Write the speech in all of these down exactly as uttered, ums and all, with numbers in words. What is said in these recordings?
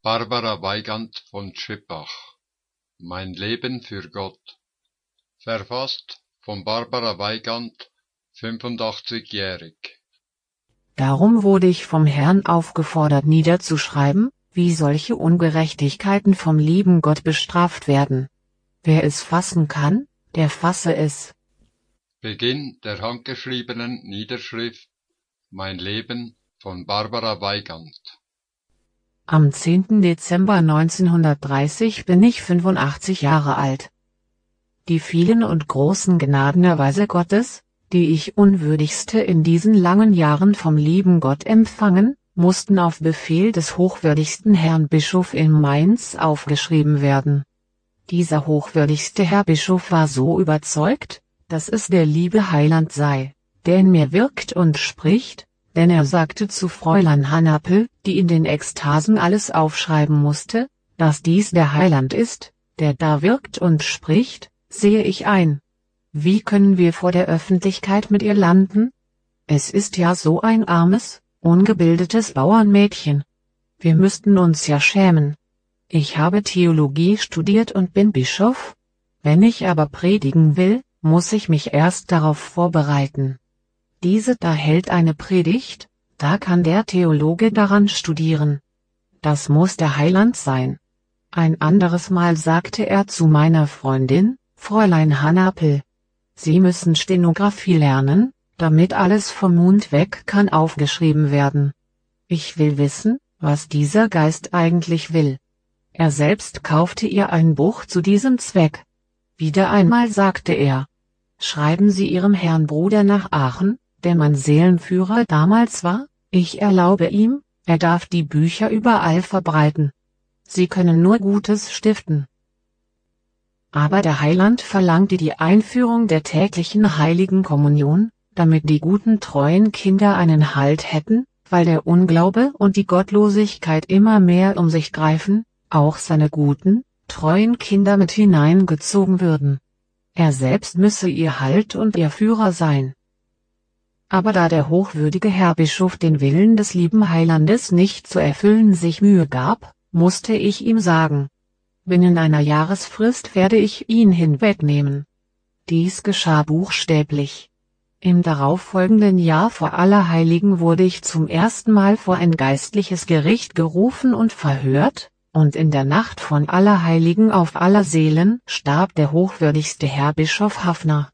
Barbara Weigand von Schippach. Mein Leben für Gott. Verfasst von Barbara Weigand, fünfundachtzigjährig. Darum wurde ich vom Herrn aufgefordert niederzuschreiben, wie solche Ungerechtigkeiten vom lieben Gott bestraft werden. Wer es fassen kann, der fasse es. Beginn der handgeschriebenen Niederschrift Mein Leben von Barbara Weigand. Am zehnten Dezember neunzehnhundertdreißig bin ich fünfundachtzig Jahre alt. Die vielen und großen Gnadenerweise Gottes, die ich unwürdigste in diesen langen Jahren vom lieben Gott empfangen, mussten auf Befehl des hochwürdigsten Herrn Bischof in Mainz aufgeschrieben werden. Dieser hochwürdigste Herr Bischof war so überzeugt, dass es der liebe Heiland sei, der in mir wirkt und spricht, denn er sagte zu Fräulein Hanapel, die in den Ekstasen alles aufschreiben musste, dass dies der Heiland ist, der da wirkt und spricht, sehe ich ein. Wie können wir vor der Öffentlichkeit mit ihr landen? Es ist ja so ein armes, ungebildetes Bauernmädchen. Wir müssten uns ja schämen. Ich habe Theologie studiert und bin Bischof. Wenn ich aber predigen will, muss ich mich erst darauf vorbereiten. Diese da hält eine Predigt, da kann der Theologe daran studieren. Das muss der Heiland sein. Ein anderes Mal sagte er zu meiner Freundin, Fräulein Hanapel: Sie müssen Stenographie lernen, damit alles vom Mund weg kann aufgeschrieben werden. Ich will wissen, was dieser Geist eigentlich will. Er selbst kaufte ihr ein Buch zu diesem Zweck. Wieder einmal sagte er: Schreiben Sie Ihrem Herrn Bruder nach Aachen, der mein Seelenführer damals war, ich erlaube ihm, er darf die Bücher überall verbreiten. Sie können nur Gutes stiften. Aber der Heiland verlangte die Einführung der täglichen heiligen Kommunion, damit die guten treuen Kinder einen Halt hätten, weil der Unglaube und die Gottlosigkeit immer mehr um sich greifen, auch seine guten, treuen Kinder mit hineingezogen würden. Er selbst müsse ihr Halt und ihr Führer sein. Aber da der hochwürdige Herr Bischof den Willen des lieben Heilandes nicht zu erfüllen sich Mühe gab, musste ich ihm sagen: Binnen einer Jahresfrist werde ich ihn hinwegnehmen. Dies geschah buchstäblich. Im darauffolgenden Jahr vor Allerheiligen wurde ich zum ersten Mal vor ein geistliches Gericht gerufen und verhört, und in der Nacht von Allerheiligen auf Allerseelen starb der hochwürdigste Herr Bischof Hafner.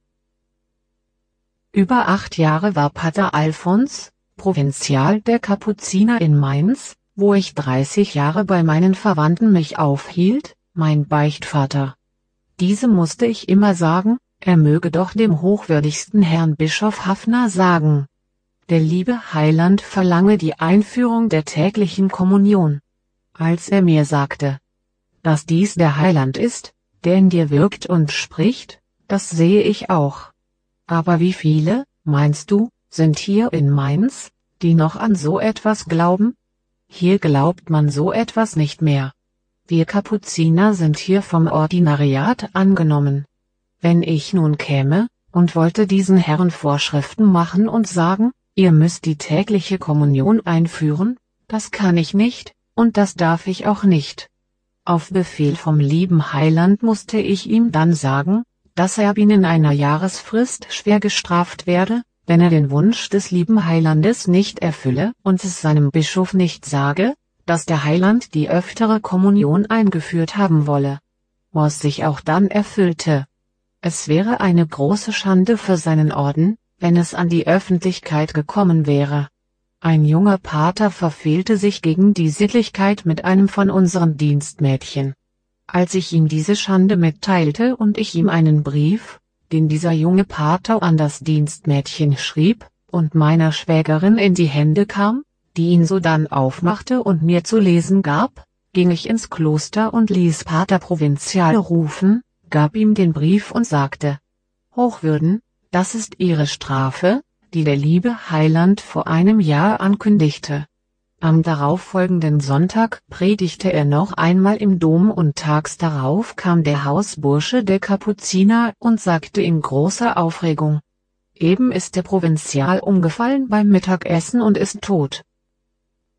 Über acht Jahre war Pater Alfons, Provinzial der Kapuziner in Mainz, wo ich dreißig Jahre bei meinen Verwandten mich aufhielt, mein Beichtvater. Diesem musste ich immer sagen, er möge doch dem hochwürdigsten Herrn Bischof Hafner sagen: Der liebe Heiland verlange die Einführung der täglichen Kommunion. Als er mir sagte, dass dies der Heiland ist, der in dir wirkt und spricht, das sehe ich auch. Aber wie viele, meinst du, sind hier in Mainz, die noch an so etwas glauben? Hier glaubt man so etwas nicht mehr. Wir Kapuziner sind hier vom Ordinariat angenommen. Wenn ich nun käme, und wollte diesen Herren Vorschriften machen und sagen, ihr müsst die tägliche Kommunion einführen, das kann ich nicht, und das darf ich auch nicht. Auf Befehl vom lieben Heiland musste ich ihm dann sagen, dass er binnen einer Jahresfrist schwer gestraft werde, wenn er den Wunsch des lieben Heilandes nicht erfülle und es seinem Bischof nicht sage, dass der Heiland die öftere Kommunion eingeführt haben wolle. Was sich auch dann erfüllte. Es wäre eine große Schande für seinen Orden, wenn es an die Öffentlichkeit gekommen wäre. Ein junger Pater verfehlte sich gegen die Sittlichkeit mit einem von unseren Dienstmädchen. Als ich ihm diese Schande mitteilte und ich ihm einen Brief, den dieser junge Pater an das Dienstmädchen schrieb, und meiner Schwägerin in die Hände kam, die ihn sodann aufmachte und mir zu lesen gab, ging ich ins Kloster und ließ Pater Provinzial rufen, gab ihm den Brief und sagte: Hochwürden, das ist Ihre Strafe, die der liebe Heiland vor einem Jahr ankündigte. Am darauffolgenden Sonntag predigte er noch einmal im Dom und tags darauf kam der Hausbursche der Kapuziner und sagte in großer Aufregung: Eben ist der Provinzial umgefallen beim Mittagessen und ist tot.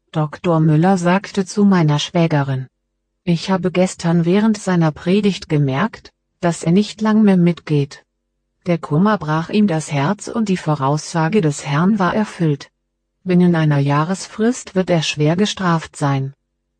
Doktor Müller sagte zu meiner Schwägerin: Ich habe gestern während seiner Predigt gemerkt, dass er nicht lang mehr mitgeht. Der Kummer brach ihm das Herz und die Voraussage des Herrn war erfüllt. Binnen einer Jahresfrist wird er schwer gestraft sein.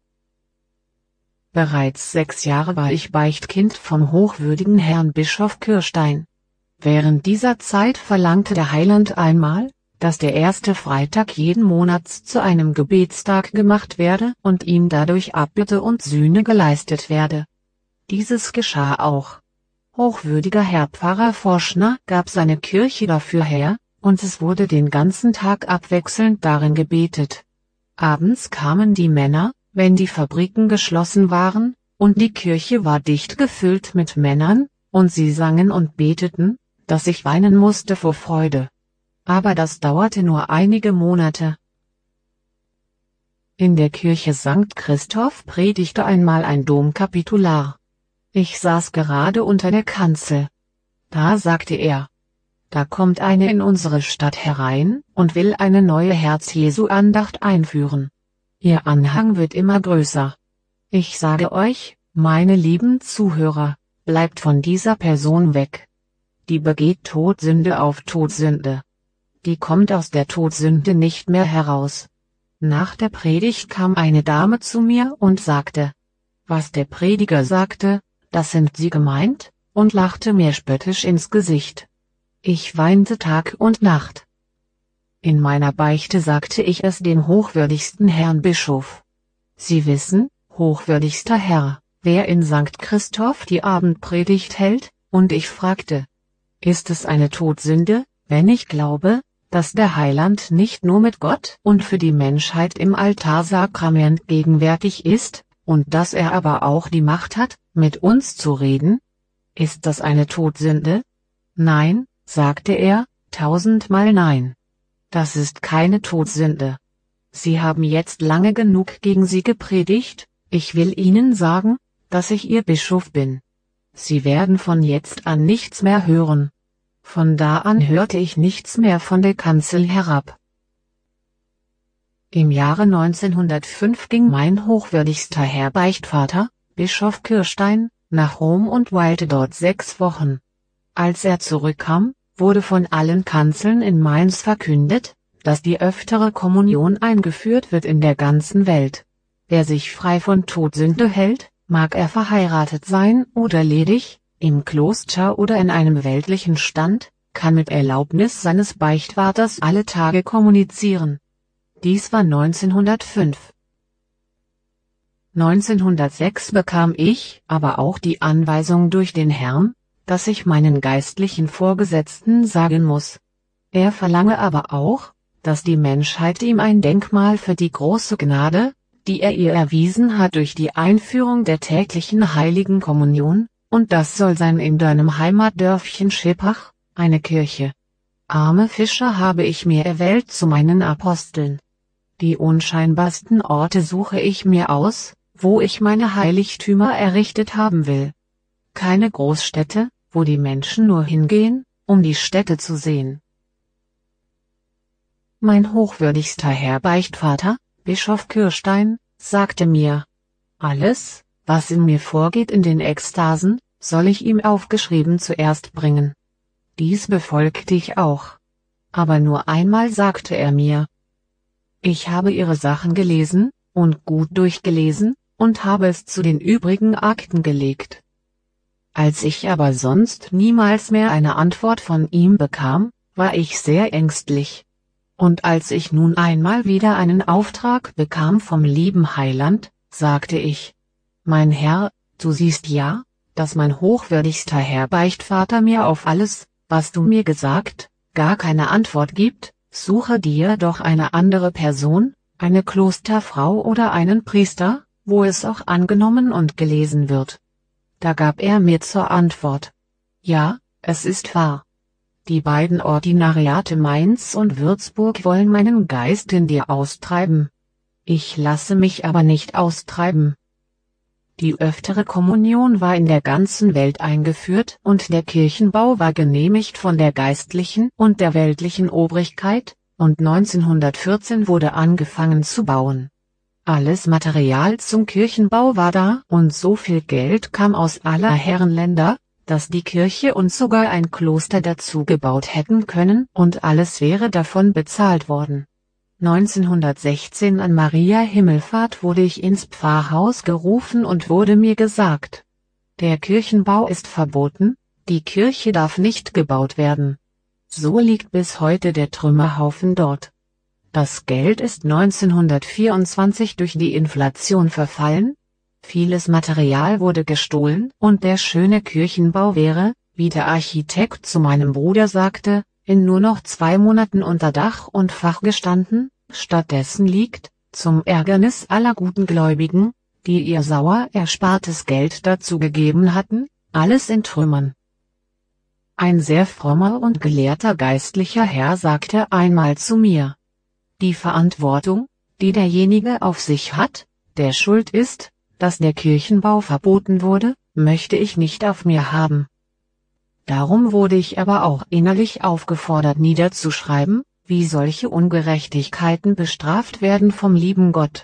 Bereits sechs Jahre war ich Beichtkind vom hochwürdigen Herrn Bischof Kirstein. Während dieser Zeit verlangte der Heiland einmal, dass der erste Freitag jeden Monats zu einem Gebetstag gemacht werde und ihm dadurch Abbitte und Sühne geleistet werde. Dieses geschah auch. Hochwürdiger Herr Pfarrer Forschner gab seine Kirche dafür her, und es wurde den ganzen Tag abwechselnd darin gebetet. Abends kamen die Männer, wenn die Fabriken geschlossen waren, und die Kirche war dicht gefüllt mit Männern, und sie sangen und beteten, dass ich weinen musste vor Freude. Aber das dauerte nur einige Monate. In der Kirche Sankt Christoph predigte einmal ein Domkapitular. Ich saß gerade unter der Kanzel. Da sagte er: Da kommt eine in unsere Stadt herein und will eine neue Herz-Jesu-Andacht einführen. Ihr Anhang wird immer größer. Ich sage euch, meine lieben Zuhörer, bleibt von dieser Person weg. Die begeht Todsünde auf Todsünde. Die kommt aus der Todsünde nicht mehr heraus. Nach der Predigt kam eine Dame zu mir und sagte: Was der Prediger sagte, das sind Sie gemeint, und lachte mir spöttisch ins Gesicht. Ich weinte Tag und Nacht. In meiner Beichte sagte ich es dem hochwürdigsten Herrn Bischof. Sie wissen, hochwürdigster Herr, wer in Sankt Christoph die Abendpredigt hält, und ich fragte: Ist es eine Todsünde, wenn ich glaube, dass der Heiland nicht nur mit Gott und für die Menschheit im Altarsakrament gegenwärtig ist, und dass er aber auch die Macht hat, mit uns zu reden? Ist das eine Todsünde? Nein, sagte er, tausendmal nein. Das ist keine Todsünde. Sie haben jetzt lange genug gegen sie gepredigt, ich will Ihnen sagen, dass ich Ihr Bischof bin. Sie werden von jetzt an nichts mehr hören. Von da an hörte ich nichts mehr von der Kanzel herab. Im Jahre neunzehnhundertfünf ging mein hochwürdigster Herr Beichtvater, Bischof Kirstein, nach Rom und weilte dort sechs Wochen. Als er zurückkam, wurde von allen Kanzeln in Mainz verkündet, dass die öftere Kommunion eingeführt wird in der ganzen Welt. Wer sich frei von Todsünde hält, mag er verheiratet sein oder ledig, im Kloster oder in einem weltlichen Stand, kann mit Erlaubnis seines Beichtvaters alle Tage kommunizieren. Dies war neunzehnhundertfünf. neunzehnhundertsechs bekam ich aber auch die Anweisung durch den Herrn, dass ich meinen geistlichen Vorgesetzten sagen muss. Er verlange aber auch, dass die Menschheit ihm ein Denkmal für die große Gnade, die er ihr erwiesen hat durch die Einführung der täglichen heiligen Kommunion, und das soll sein in deinem Heimatdörfchen Schippach, eine Kirche. Arme Fischer habe ich mir erwählt zu meinen Aposteln. Die unscheinbarsten Orte suche ich mir aus, wo ich meine Heiligtümer errichtet haben will. Keine Großstädte, wo die Menschen nur hingehen, um die Städte zu sehen. Mein hochwürdigster Herr Beichtvater, Bischof Kirstein, sagte mir: Alles, was in mir vorgeht in den Ekstasen, soll ich ihm aufgeschrieben zuerst bringen. Dies befolgte ich auch. Aber nur einmal sagte er mir: Ich habe Ihre Sachen gelesen, und gut durchgelesen, und habe es zu den übrigen Akten gelegt. Als ich aber sonst niemals mehr eine Antwort von ihm bekam, war ich sehr ängstlich. Und als ich nun einmal wieder einen Auftrag bekam vom lieben Heiland, sagte ich: Mein Herr, du siehst ja, dass mein hochwürdigster Herr Beichtvater mir auf alles, was du mir gesagt, gar keine Antwort gibt. Suche dir doch eine andere Person, eine Klosterfrau oder einen Priester, wo es auch angenommen und gelesen wird. Da gab er mir zur Antwort: Ja, es ist wahr. Die beiden Ordinariate Mainz und Würzburg wollen meinen Geist in dir austreiben. Ich lasse mich aber nicht austreiben. Die öftere Kommunion war in der ganzen Welt eingeführt und der Kirchenbau war genehmigt von der geistlichen und der weltlichen Obrigkeit, und neunzehnhundertvierzehn wurde angefangen zu bauen. Alles Material zum Kirchenbau war da und so viel Geld kam aus aller Herrenländer, dass die Kirche und sogar ein Kloster dazu gebaut hätten können und alles wäre davon bezahlt worden. neunzehnhundertsechzehn an Maria Himmelfahrt wurde ich ins Pfarrhaus gerufen und wurde mir gesagt: Der Kirchenbau ist verboten, die Kirche darf nicht gebaut werden. So liegt bis heute der Trümmerhaufen dort. Das Geld ist neunzehnhundertvierundzwanzig durch die Inflation verfallen, vieles Material wurde gestohlen und der schöne Kirchenbau wäre, wie der Architekt zu meinem Bruder sagte, in nur noch zwei Monaten unter Dach und Fach gestanden. Stattdessen liegt, zum Ärgernis aller guten Gläubigen, die ihr sauer erspartes Geld dazu gegeben hatten, alles in Trümmern. Ein sehr frommer und gelehrter geistlicher Herr sagte einmal zu mir: Die Verantwortung, die derjenige auf sich hat, der schuld ist, dass der Kirchenbau verboten wurde, möchte ich nicht auf mir haben. Darum wurde ich aber auch innerlich aufgefordert niederzuschreiben, wie solche Ungerechtigkeiten bestraft werden vom lieben Gott.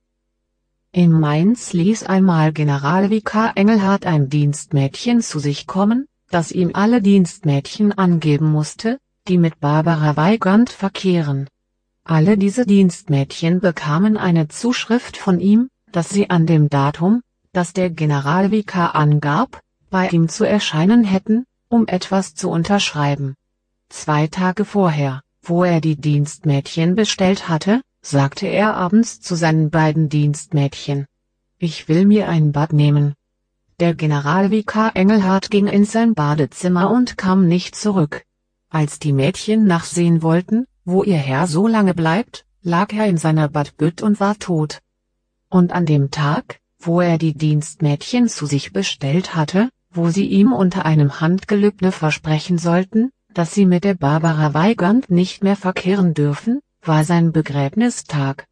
In Mainz ließ einmal Generalvikar Engelhardt ein Dienstmädchen zu sich kommen, das ihm alle Dienstmädchen angeben musste, die mit Barbara Weigand verkehren. Alle diese Dienstmädchen bekamen eine Zuschrift von ihm, dass sie an dem Datum, das der Generalvikar angab, bei ihm zu erscheinen hätten, um etwas zu unterschreiben. Zwei Tage vorher, wo er die Dienstmädchen bestellt hatte, sagte er abends zu seinen beiden Dienstmädchen: Ich will mir ein Bad nehmen. Der Generalvikar Engelhardt ging in sein Badezimmer und kam nicht zurück. Als die Mädchen nachsehen wollten, wo ihr Herr so lange bleibt, lag er in seiner Badbütt und war tot. Und an dem Tag, wo er die Dienstmädchen zu sich bestellt hatte, wo sie ihm unter einem Handgelübde versprechen sollten, dass sie mit der Barbara Weigand nicht mehr verkehren dürfen, war sein Begräbnistag.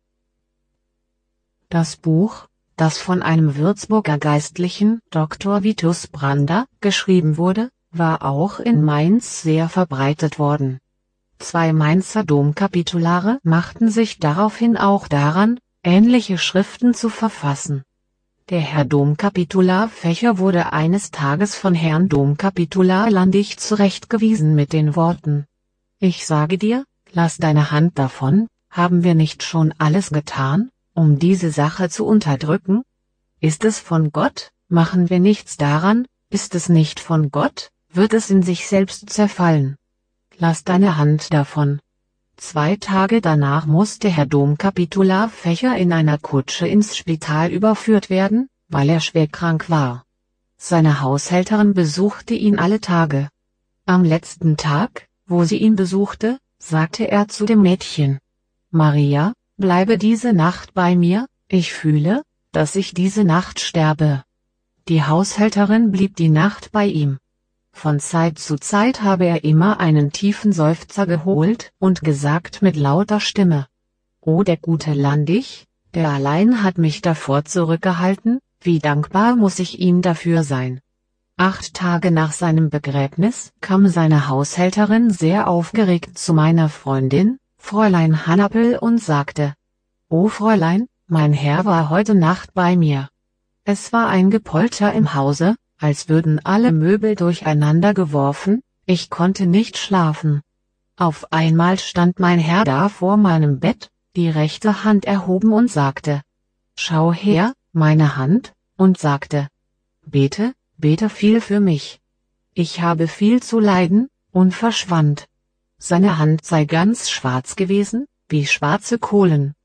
Das Buch, das von einem Würzburger Geistlichen, Doktor Vitus Brander, geschrieben wurde, war auch in Mainz sehr verbreitet worden. Zwei Mainzer Domkapitulare machten sich daraufhin auch daran, ähnliche Schriften zu verfassen. Der Herr Domkapitular Fächer wurde eines Tages von Herrn Domkapitular Landig zurechtgewiesen mit den Worten: Ich sage dir, lass deine Hand davon, haben wir nicht schon alles getan, um diese Sache zu unterdrücken? Ist es von Gott, machen wir nichts daran, ist es nicht von Gott, wird es in sich selbst zerfallen. Lass deine Hand davon. Zwei Tage danach musste Herr Domkapitular Fächer in einer Kutsche ins Spital überführt werden, weil er schwer krank war. Seine Haushälterin besuchte ihn alle Tage. Am letzten Tag, wo sie ihn besuchte, sagte er zu dem Mädchen: Maria, bleibe diese Nacht bei mir, ich fühle, dass ich diese Nacht sterbe. Die Haushälterin blieb die Nacht bei ihm. Von Zeit zu Zeit habe er immer einen tiefen Seufzer geholt und gesagt mit lauter Stimme: O der gute Landig, der allein hat mich davor zurückgehalten, wie dankbar muss ich ihm dafür sein. Acht Tage nach seinem Begräbnis kam seine Haushälterin sehr aufgeregt zu meiner Freundin, Fräulein Hannapel, und sagte: O Fräulein, mein Herr war heute Nacht bei mir. Es war ein Gepolter im Hause, als würden alle Möbel durcheinander geworfen, ich konnte nicht schlafen. Auf einmal stand mein Herr da vor meinem Bett, die rechte Hand erhoben und sagte: Schau her, meine Hand, und sagte: Bete, bete viel für mich. Ich habe viel zu leiden, und verschwand. Seine Hand sei ganz schwarz gewesen, wie schwarze Kohlen.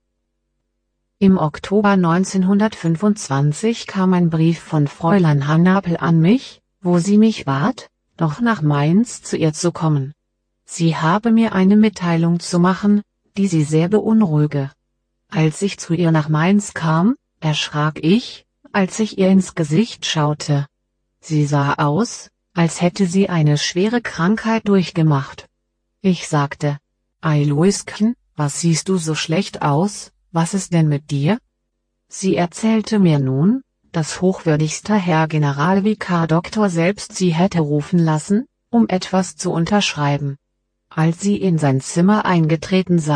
Im Oktober neunzehnhundertfünfundzwanzig kam ein Brief von Fräulein Hannapel an mich, wo sie mich bat, doch nach Mainz zu ihr zu kommen. Sie habe mir eine Mitteilung zu machen, die sie sehr beunruhige. Als ich zu ihr nach Mainz kam, erschrak ich, als ich ihr ins Gesicht schaute. Sie sah aus, als hätte sie eine schwere Krankheit durchgemacht. Ich sagte: Ei Luischen, was siehst du so schlecht aus? Was ist denn mit dir? Sie erzählte mir nun, dass hochwürdigster Herr Generalvikar Doktor selbst sie hätte rufen lassen, um etwas zu unterschreiben. Als sie in sein Zimmer eingetreten sei,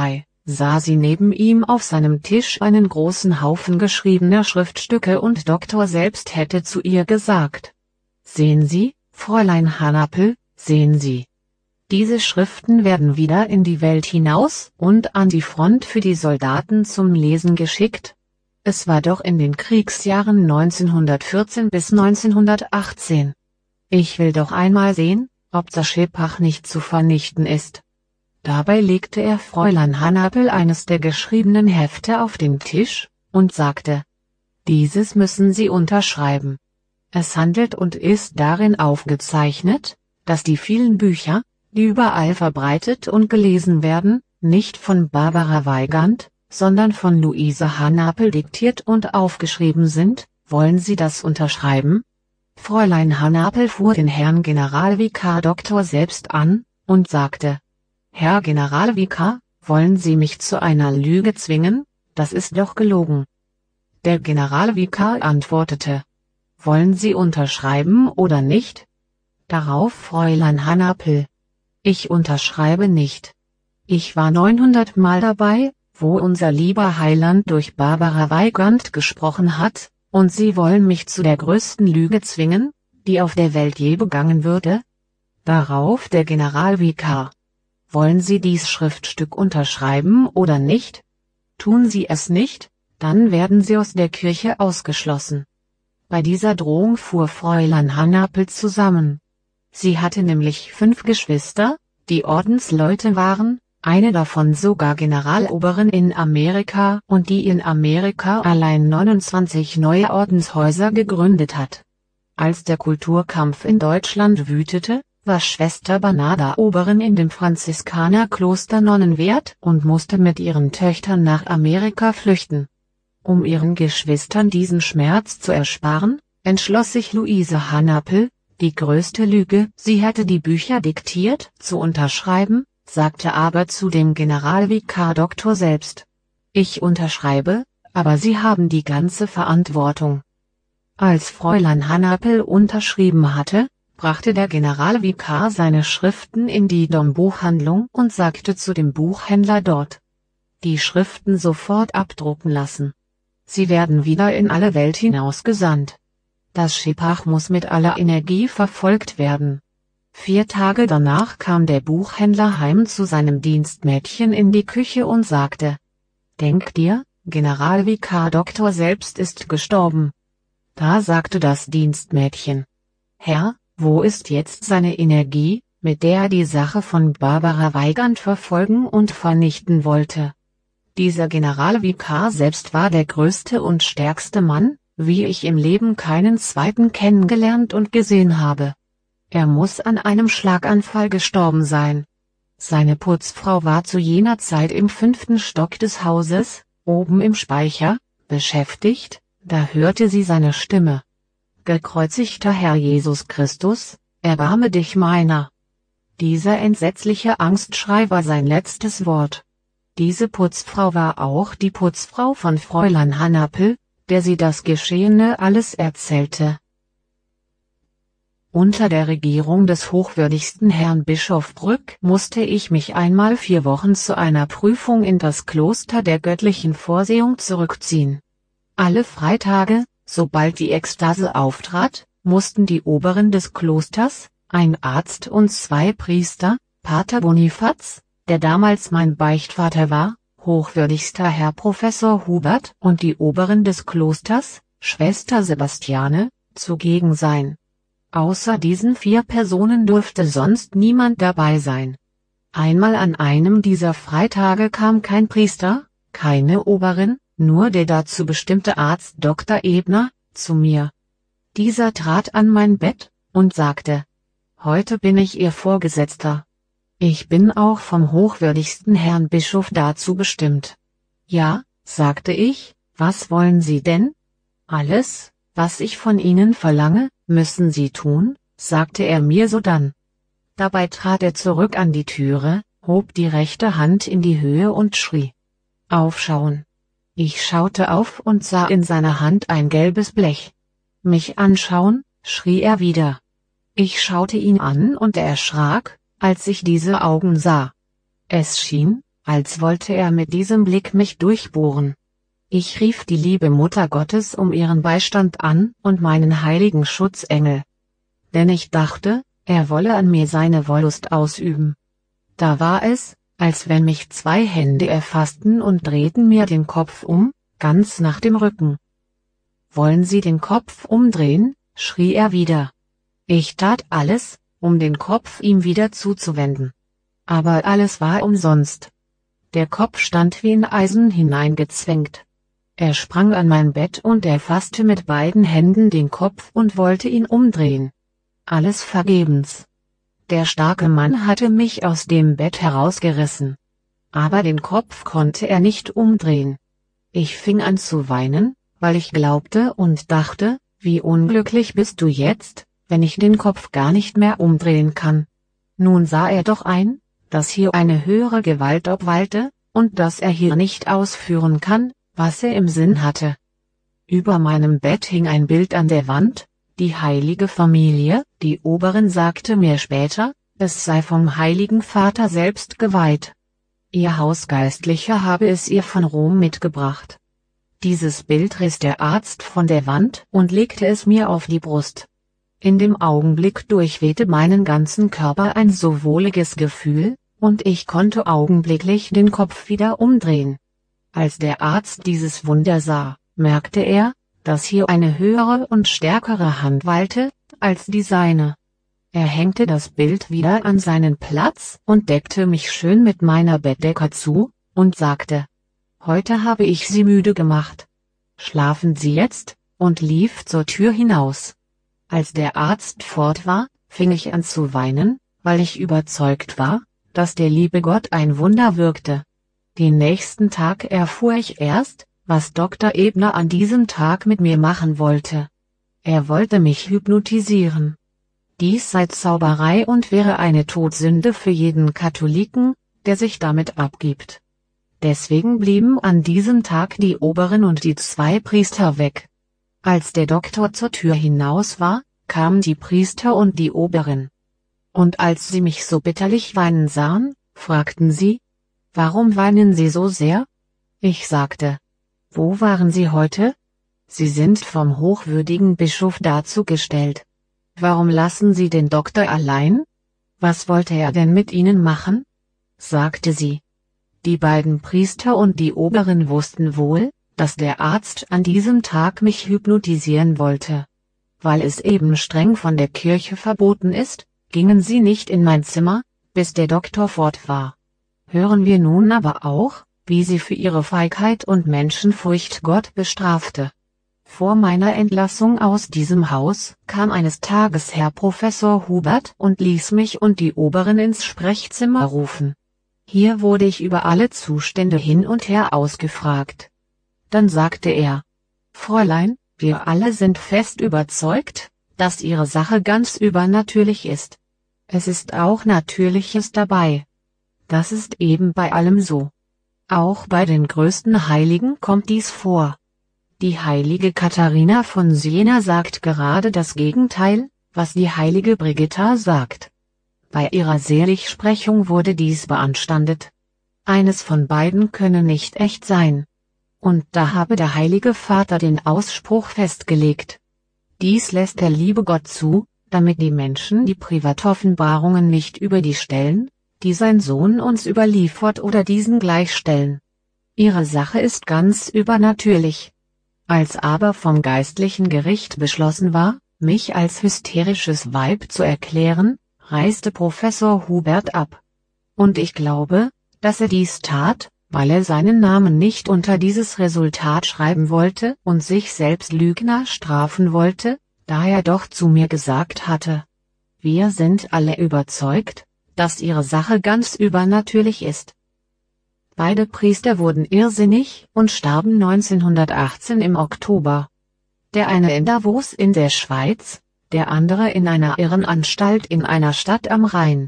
sah sie neben ihm auf seinem Tisch einen großen Haufen geschriebener Schriftstücke und Doktor selbst hätte zu ihr gesagt: Sehen Sie, Fräulein Hanapel, sehen Sie. Diese Schriften werden wieder in die Welt hinaus und an die Front für die Soldaten zum Lesen geschickt. Es war doch in den Kriegsjahren neunzehnhundertvierzehn bis neunzehnhundertachtzehn. Ich will doch einmal sehen, ob das Schipach nicht zu vernichten ist. Dabei legte er Fräulein Hanapel eines der geschriebenen Hefte auf den Tisch und sagte: Dieses müssen Sie unterschreiben. Es handelt und ist darin aufgezeichnet, dass die vielen Bücher, die überall verbreitet und gelesen werden, nicht von Barbara Weigand, sondern von Luise Hanapel diktiert und aufgeschrieben sind. Wollen Sie das unterschreiben? Fräulein Hanapel fuhr den Herrn Generalvikar Doktor selbst an und sagte: Herr Generalvikar, wollen Sie mich zu einer Lüge zwingen? Das ist doch gelogen. Der Generalvikar antwortete: Wollen Sie unterschreiben oder nicht? Darauf Fräulein Hanapel: Ich unterschreibe nicht. Ich war neunhundert Mal dabei, wo unser lieber Heiland durch Barbara Weigand gesprochen hat, und Sie wollen mich zu der größten Lüge zwingen, die auf der Welt je begangen würde? Darauf der Generalvikar: Wollen Sie dies Schriftstück unterschreiben oder nicht? Tun Sie es nicht, dann werden Sie aus der Kirche ausgeschlossen. Bei dieser Drohung fuhr Fräulein Hanapel zusammen. Sie hatte nämlich fünf Geschwister, die Ordensleute waren, eine davon sogar Generaloberin in Amerika und die in Amerika allein neunundzwanzig neue Ordenshäuser gegründet hat. Als der Kulturkampf in Deutschland wütete, war Schwester Bernarda Oberin in dem Franziskanerkloster Nonnenwert und musste mit ihren Töchtern nach Amerika flüchten. Um ihren Geschwistern diesen Schmerz zu ersparen, entschloss sich Luise Hanapel, die größte Lüge, sie hätte die Bücher diktiert, zu unterschreiben, sagte aber zu dem Generalvikar Doktor selbst: Ich unterschreibe, aber Sie haben die ganze Verantwortung. Als Fräulein Hanapel unterschrieben hatte, brachte der Generalvikar seine Schriften in die Dombuchhandlung und sagte zu dem Buchhändler dort: Die Schriften sofort abdrucken lassen. Sie werden wieder in alle Welt hinausgesandt. Das Schipach muss mit aller Energie verfolgt werden. Vier Tage danach kam der Buchhändler heim zu seinem Dienstmädchen in die Küche und sagte: Denk dir, Generalvikar Doktor selbst ist gestorben. Da sagte das Dienstmädchen: Herr, wo ist jetzt seine Energie, mit der er die Sache von Barbara Weigand verfolgen und vernichten wollte? Dieser Generalvikar selbst war der größte und stärkste Mann, wie ich im Leben keinen zweiten kennengelernt und gesehen habe. Er muss an einem Schlaganfall gestorben sein. Seine Putzfrau war zu jener Zeit im fünften Stock des Hauses, oben im Speicher, beschäftigt, da hörte sie seine Stimme: Gekreuzigter Herr Jesus Christus, erbarme dich meiner. Dieser entsetzliche Angstschrei war sein letztes Wort. Diese Putzfrau war auch die Putzfrau von Fräulein Hanapel, der sie das Geschehene alles erzählte. Unter der Regierung des hochwürdigsten Herrn Bischof Brück musste ich mich einmal vier Wochen zu einer Prüfung in das Kloster der göttlichen Vorsehung zurückziehen. Alle Freitage, sobald die Ekstase auftrat, mussten die Oberen des Klosters, ein Arzt und zwei Priester, Pater Bonifaz, der damals mein Beichtvater war, hochwürdigster Herr Professor Hubert und die Oberen des Klosters, Schwester Sebastiane, zugegen sein. Außer diesen vier Personen durfte sonst niemand dabei sein. Einmal an einem dieser Freitage kam kein Priester, keine Oberin, nur der dazu bestimmte Arzt Doktor Ebner, zu mir. Dieser trat an mein Bett und sagte: Heute bin ich Ihr Vorgesetzter. Ich bin auch vom hochwürdigsten Herrn Bischof dazu bestimmt. Ja, sagte ich, was wollen Sie denn? Alles, was ich von Ihnen verlange, müssen Sie tun, sagte er mir sodann. Dabei trat er zurück an die Türe, hob die rechte Hand in die Höhe und schrie: Aufschauen! Ich schaute auf und sah in seiner Hand ein gelbes Blech. Mich anschauen, schrie er wieder. Ich schaute ihn an und er erschrak, als ich diese Augen sah. Es schien, als wollte er mit diesem Blick mich durchbohren. Ich rief die liebe Mutter Gottes um ihren Beistand an und meinen heiligen Schutzengel. Denn ich dachte, er wolle an mir seine Wollust ausüben. Da war es, als wenn mich zwei Hände erfassten und drehten mir den Kopf um, ganz nach dem Rücken. »Wollen Sie den Kopf umdrehen?« schrie er wieder. Ich tat alles, um den Kopf ihm wieder zuzuwenden. Aber alles war umsonst. Der Kopf stand wie in Eisen hineingezwängt. Er sprang an mein Bett und erfasste mit beiden Händen den Kopf und wollte ihn umdrehen. Alles vergebens. Der starke Mann hatte mich aus dem Bett herausgerissen. Aber den Kopf konnte er nicht umdrehen. Ich fing an zu weinen, weil ich glaubte und dachte, wie unglücklich bist du jetzt, wenn ich den Kopf gar nicht mehr umdrehen kann. Nun sah er doch ein, dass hier eine höhere Gewalt obwalte, und dass er hier nicht ausführen kann, was er im Sinn hatte. Über meinem Bett hing ein Bild an der Wand, die heilige Familie, die Oberin sagte mir später, es sei vom heiligen Vater selbst geweiht. Ihr Hausgeistlicher habe es ihr von Rom mitgebracht. Dieses Bild riss der Arzt von der Wand und legte es mir auf die Brust. In dem Augenblick durchwehte meinen ganzen Körper ein so wohliges Gefühl, und ich konnte augenblicklich den Kopf wieder umdrehen. Als der Arzt dieses Wunder sah, merkte er, dass hier eine höhere und stärkere Hand wallte, als die seine. Er hängte das Bild wieder an seinen Platz und deckte mich schön mit meiner Bettdecke zu, und sagte: »Heute habe ich Sie müde gemacht. Schlafen Sie jetzt«, und lief zur Tür hinaus. Als der Arzt fort war, fing ich an zu weinen, weil ich überzeugt war, dass der liebe Gott ein Wunder wirkte. Den nächsten Tag erfuhr ich erst, was Doktor Ebner an diesem Tag mit mir machen wollte. Er wollte mich hypnotisieren. Dies sei Zauberei und wäre eine Todsünde für jeden Katholiken, der sich damit abgibt. Deswegen blieben an diesem Tag die Oberin und die zwei Priester weg. Als der Doktor zur Tür hinaus war, kamen die Priester und die Oberin. Und als sie mich so bitterlich weinen sahen, fragten sie: »Warum weinen Sie so sehr?« Ich sagte: »Wo waren Sie heute? Sie sind vom hochwürdigen Bischof dazu gestellt. Warum lassen Sie den Doktor allein? Was wollte er denn mit Ihnen machen?« sagte sie. Die beiden Priester und die Oberin wussten wohl, dass der Arzt an diesem Tag mich hypnotisieren wollte. Weil es eben streng von der Kirche verboten ist, gingen sie nicht in mein Zimmer, bis der Doktor fort war. Hören wir nun aber auch, wie sie für ihre Feigheit und Menschenfurcht Gott bestrafte. Vor meiner Entlassung aus diesem Haus kam eines Tages Herr Professor Hubert und ließ mich und die Oberin ins Sprechzimmer rufen. Hier wurde ich über alle Zustände hin und her ausgefragt. Dann sagte er: »Fräulein, wir alle sind fest überzeugt, dass Ihre Sache ganz übernatürlich ist. Es ist auch Natürliches dabei. Das ist eben bei allem so. Auch bei den größten Heiligen kommt dies vor. Die heilige Katharina von Siena sagt gerade das Gegenteil, was die heilige Brigitta sagt. Bei ihrer Seligsprechung wurde dies beanstandet. Eines von beiden könne nicht echt sein. Und da habe der Heilige Vater den Ausspruch festgelegt. Dies lässt der liebe Gott zu, damit die Menschen die Privatoffenbarungen nicht über die stellen, die sein Sohn uns überliefert oder diesen gleichstellen. Ihre Sache ist ganz übernatürlich. Als aber vom geistlichen Gericht beschlossen war, mich als hysterisches Weib zu erklären, reiste Professor Hubert ab. Und ich glaube, dass er dies tat, weil er seinen Namen nicht unter dieses Resultat schreiben wollte und sich selbst Lügner strafen wollte, da er doch zu mir gesagt hatte: Wir sind alle überzeugt, dass Ihre Sache ganz übernatürlich ist. Beide Priester wurden irrsinnig und starben neunzehnhundertachtzehn im Oktober. Der eine in Davos in der Schweiz, der andere in einer Irrenanstalt in einer Stadt am Rhein.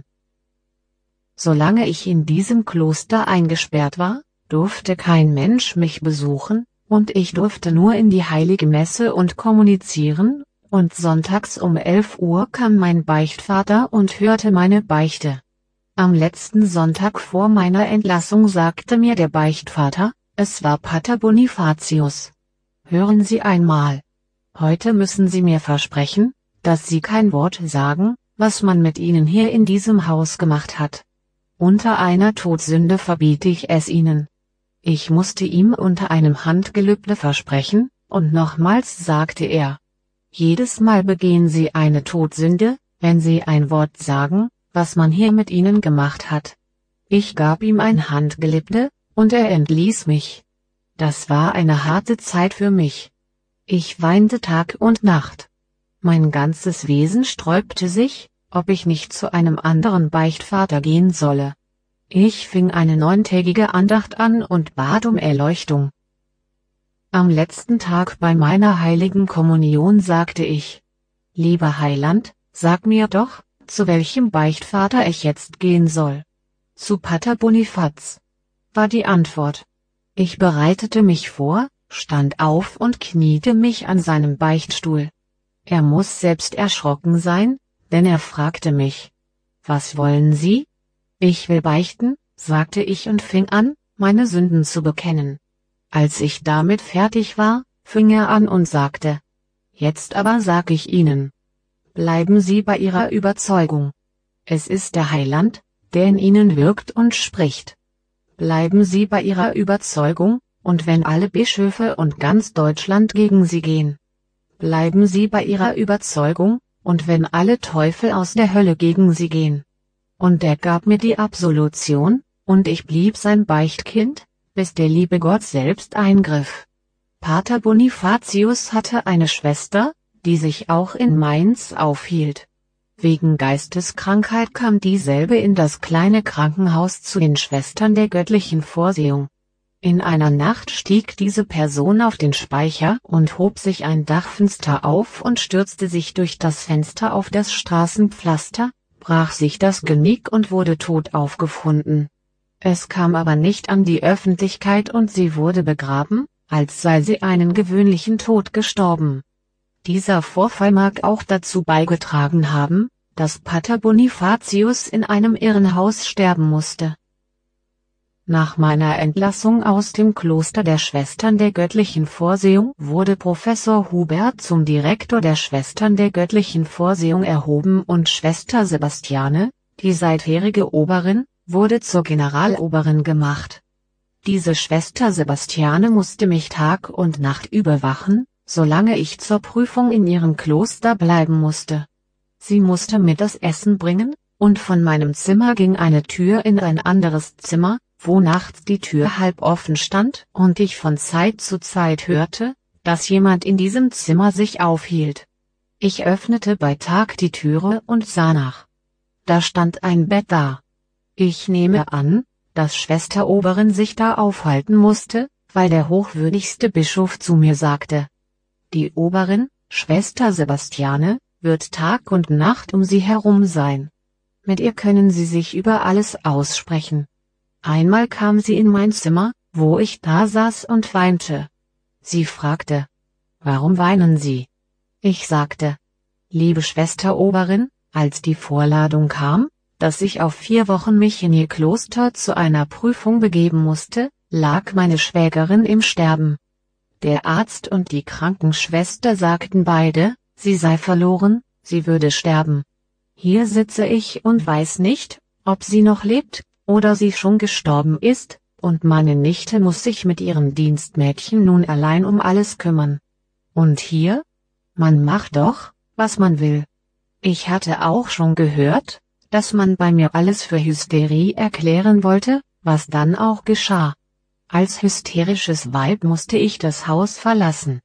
Solange ich in diesem Kloster eingesperrt war, durfte kein Mensch mich besuchen, und ich durfte nur in die heilige Messe und kommunizieren, und sonntags um elf Uhr kam mein Beichtvater und hörte meine Beichte. Am letzten Sonntag vor meiner Entlassung sagte mir der Beichtvater, es war Pater Bonifatius: Hören Sie einmal. Heute müssen Sie mir versprechen, dass Sie kein Wort sagen, was man mit Ihnen hier in diesem Haus gemacht hat. Unter einer Todsünde verbiete ich es Ihnen. Ich musste ihm unter einem Handgelübde versprechen, und nochmals sagte er: Jedes Mal begehen Sie eine Todsünde, wenn Sie ein Wort sagen, was man hier mit Ihnen gemacht hat. Ich gab ihm ein Handgelübde, und er entließ mich. Das war eine harte Zeit für mich. Ich weinte Tag und Nacht. Mein ganzes Wesen sträubte sich, ob ich nicht zu einem anderen Beichtvater gehen solle. Ich fing eine neuntägige Andacht an und bat um Erleuchtung. Am letzten Tag bei meiner heiligen Kommunion sagte ich: Lieber Heiland, sag mir doch, zu welchem Beichtvater ich jetzt gehen soll. Zu Pater Bonifaz, war die Antwort. Ich bereitete mich vor, stand auf und kniete mich an seinem Beichtstuhl. Er muss selbst erschrocken sein, denn er fragte mich: Was wollen Sie? Ich will beichten, sagte ich und fing an, meine Sünden zu bekennen. Als ich damit fertig war, fing er an und sagte: Jetzt aber sag ich Ihnen. Bleiben Sie bei Ihrer Überzeugung. Es ist der Heiland, der in Ihnen wirkt und spricht. Bleiben Sie bei Ihrer Überzeugung, und wenn alle Bischöfe und ganz Deutschland gegen Sie gehen. Bleiben Sie bei Ihrer Überzeugung, und wenn alle Teufel aus der Hölle gegen Sie gehen. Und er gab mir die Absolution, und ich blieb sein Beichtkind, bis der liebe Gott selbst eingriff. Pater Bonifatius hatte eine Schwester, die sich auch in Mainz aufhielt. Wegen Geisteskrankheit kam dieselbe in das kleine Krankenhaus zu den Schwestern der göttlichen Vorsehung. In einer Nacht stieg diese Person auf den Speicher und hob sich ein Dachfenster auf und stürzte sich durch das Fenster auf das Straßenpflaster, brach sich das Genick und wurde tot aufgefunden. Es kam aber nicht an die Öffentlichkeit und sie wurde begraben, als sei sie einen gewöhnlichen Tod gestorben. Dieser Vorfall mag auch dazu beigetragen haben, dass Pater Bonifatius in einem Irrenhaus sterben musste. Nach meiner Entlassung aus dem Kloster der Schwestern der göttlichen Vorsehung wurde Professor Hubert zum Direktor der Schwestern der göttlichen Vorsehung erhoben und Schwester Sebastiane, die seitherige Oberin, wurde zur Generaloberin gemacht. Diese Schwester Sebastiane musste mich Tag und Nacht überwachen, solange ich zur Prüfung in ihrem Kloster bleiben musste. Sie musste mir das Essen bringen, und von meinem Zimmer ging eine Tür in ein anderes Zimmer, wo nachts die Tür halb offen stand und ich von Zeit zu Zeit hörte, dass jemand in diesem Zimmer sich aufhielt. Ich öffnete bei Tag die Türe und sah nach. Da stand ein Bett da. Ich nehme an, dass Schwester Oberin sich da aufhalten musste, weil der hochwürdigste Bischof zu mir sagte: Die Oberin, Schwester Sebastiane, wird Tag und Nacht um Sie herum sein. Mit ihr können Sie sich über alles aussprechen. Einmal kam sie in mein Zimmer, wo ich da saß und weinte. Sie fragte: Warum weinen Sie? Ich sagte: Liebe Schwester Oberin, als die Vorladung kam, dass ich auf vier Wochen mich in ihr Kloster zu einer Prüfung begeben musste, lag meine Schwägerin im Sterben. Der Arzt und die Krankenschwester sagten beide, sie sei verloren, sie würde sterben. Hier sitze ich und weiß nicht, ob sie noch lebt, oder sie schon gestorben ist, und meine Nichte muss sich mit ihrem Dienstmädchen nun allein um alles kümmern. Und hier? Man macht doch, was man will. Ich hatte auch schon gehört, dass man bei mir alles für Hysterie erklären wollte, was dann auch geschah. Als hysterisches Weib musste ich das Haus verlassen.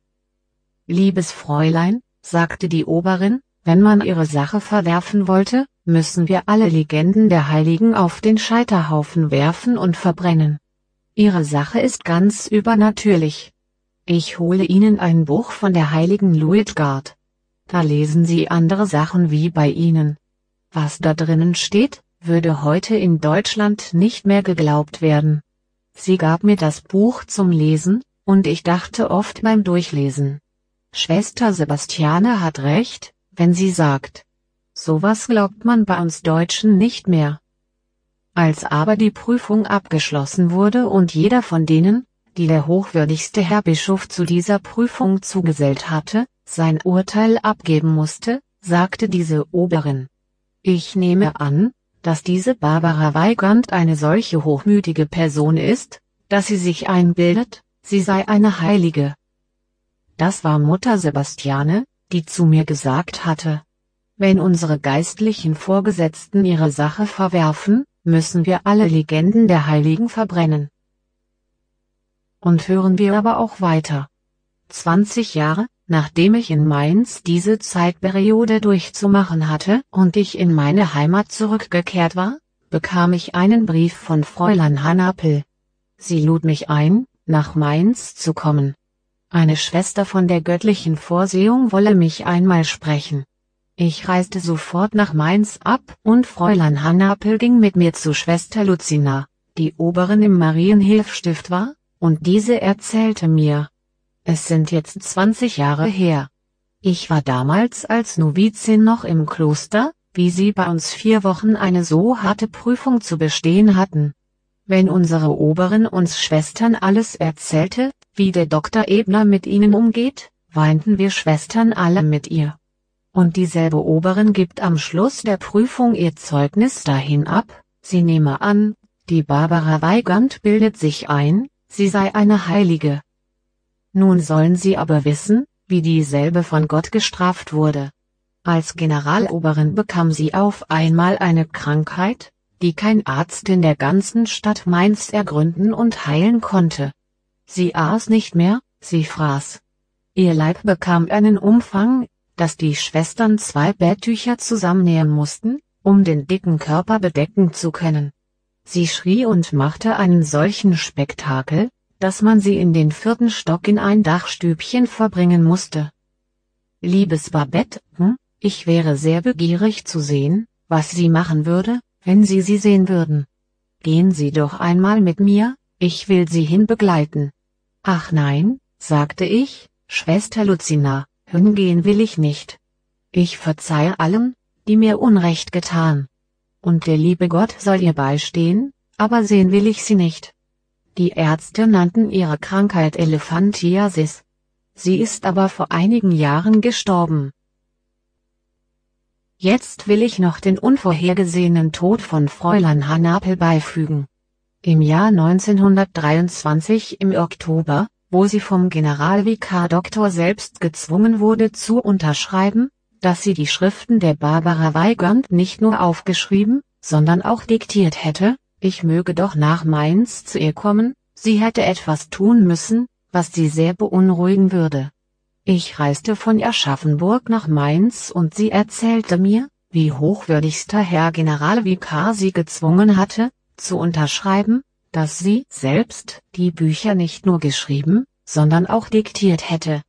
Liebes Fräulein, sagte die Oberin, wenn man ihre Sache verwerfen wollte, müssen wir alle Legenden der Heiligen auf den Scheiterhaufen werfen und verbrennen. Ihre Sache ist ganz übernatürlich. Ich hole Ihnen ein Buch von der heiligen Luitgard. Da lesen Sie andere Sachen wie bei Ihnen. Was da drinnen steht, würde heute in Deutschland nicht mehr geglaubt werden. Sie gab mir das Buch zum Lesen, und ich dachte oft beim Durchlesen: Schwester Sebastiane hat recht, wenn sie sagt: Sowas glaubt man bei uns Deutschen nicht mehr. Als aber die Prüfung abgeschlossen wurde und jeder von denen, die der hochwürdigste Herr Bischof zu dieser Prüfung zugesellt hatte, sein Urteil abgeben musste, sagte diese Oberin: Ich nehme an, dass diese Barbara Weigand eine solche hochmütige Person ist, dass sie sich einbildet, sie sei eine Heilige. Das war Mutter Sebastiane, die zu mir gesagt hatte: Wenn unsere geistlichen Vorgesetzten ihre Sache verwerfen, müssen wir alle Legenden der Heiligen verbrennen. Und hören wir aber auch weiter. zwanzig Jahre, nachdem ich in Mainz diese Zeitperiode durchzumachen hatte und ich in meine Heimat zurückgekehrt war, bekam ich einen Brief von Fräulein Hanapel. Sie lud mich ein, nach Mainz zu kommen. Eine Schwester von der göttlichen Vorsehung wolle mich einmal sprechen. Ich reiste sofort nach Mainz ab und Fräulein Hanapel ging mit mir zu Schwester Lucina, die Oberin im Marienhilfstift war, und diese erzählte mir: Es sind jetzt zwanzig Jahre her. Ich war damals als Novizin noch im Kloster, wie Sie bei uns vier Wochen eine so harte Prüfung zu bestehen hatten. Wenn unsere Oberin uns Schwestern alles erzählte, wie der Doktor Ebner mit ihnen umgeht, weinten wir Schwestern alle mit ihr. Und dieselbe Oberin gibt am Schluss der Prüfung ihr Zeugnis dahin ab, sie nehme an, die Barbara Weigand bildet sich ein, sie sei eine Heilige. Nun sollen Sie aber wissen, wie dieselbe von Gott gestraft wurde. Als Generaloberin bekam sie auf einmal eine Krankheit, die kein Arzt in der ganzen Stadt Mainz ergründen und heilen konnte. Sie aß nicht mehr, sie fraß. Ihr Leib bekam einen Umfang, dass die Schwestern zwei Betttücher zusammennähen mussten, um den dicken Körper bedecken zu können. Sie schrie und machte einen solchen Spektakel, dass man sie in den vierten Stock in ein Dachstübchen verbringen musste. Liebes Babette, hm, ich wäre sehr begierig zu sehen, was sie machen würde, wenn Sie sie sehen würden. Gehen Sie doch einmal mit mir, ich will Sie hinbegleiten. Ach nein, sagte ich, Schwester Lucina, hingehen will ich nicht. Ich verzeihe allen, die mir Unrecht getan. Und der liebe Gott soll ihr beistehen, aber sehen will ich sie nicht. Die Ärzte nannten ihre Krankheit Elephantiasis. Sie ist aber vor einigen Jahren gestorben. Jetzt will ich noch den unvorhergesehenen Tod von Fräulein Hanapel beifügen. Im Jahr neunzehnhundertdreiundzwanzig im Oktober, wo sie vom Generalvikar Doktor selbst gezwungen wurde zu unterschreiben, dass sie die Schriften der Barbara Weigand nicht nur aufgeschrieben, sondern auch diktiert hätte, ich möge doch nach Mainz zu ihr kommen, sie hätte etwas tun müssen, was sie sehr beunruhigen würde. Ich reiste von Aschaffenburg nach Mainz und sie erzählte mir, wie hochwürdigster Herr Generalvikar sie gezwungen hatte, zu unterschreiben, dass sie selbst die Bücher nicht nur geschrieben, sondern auch diktiert hätte.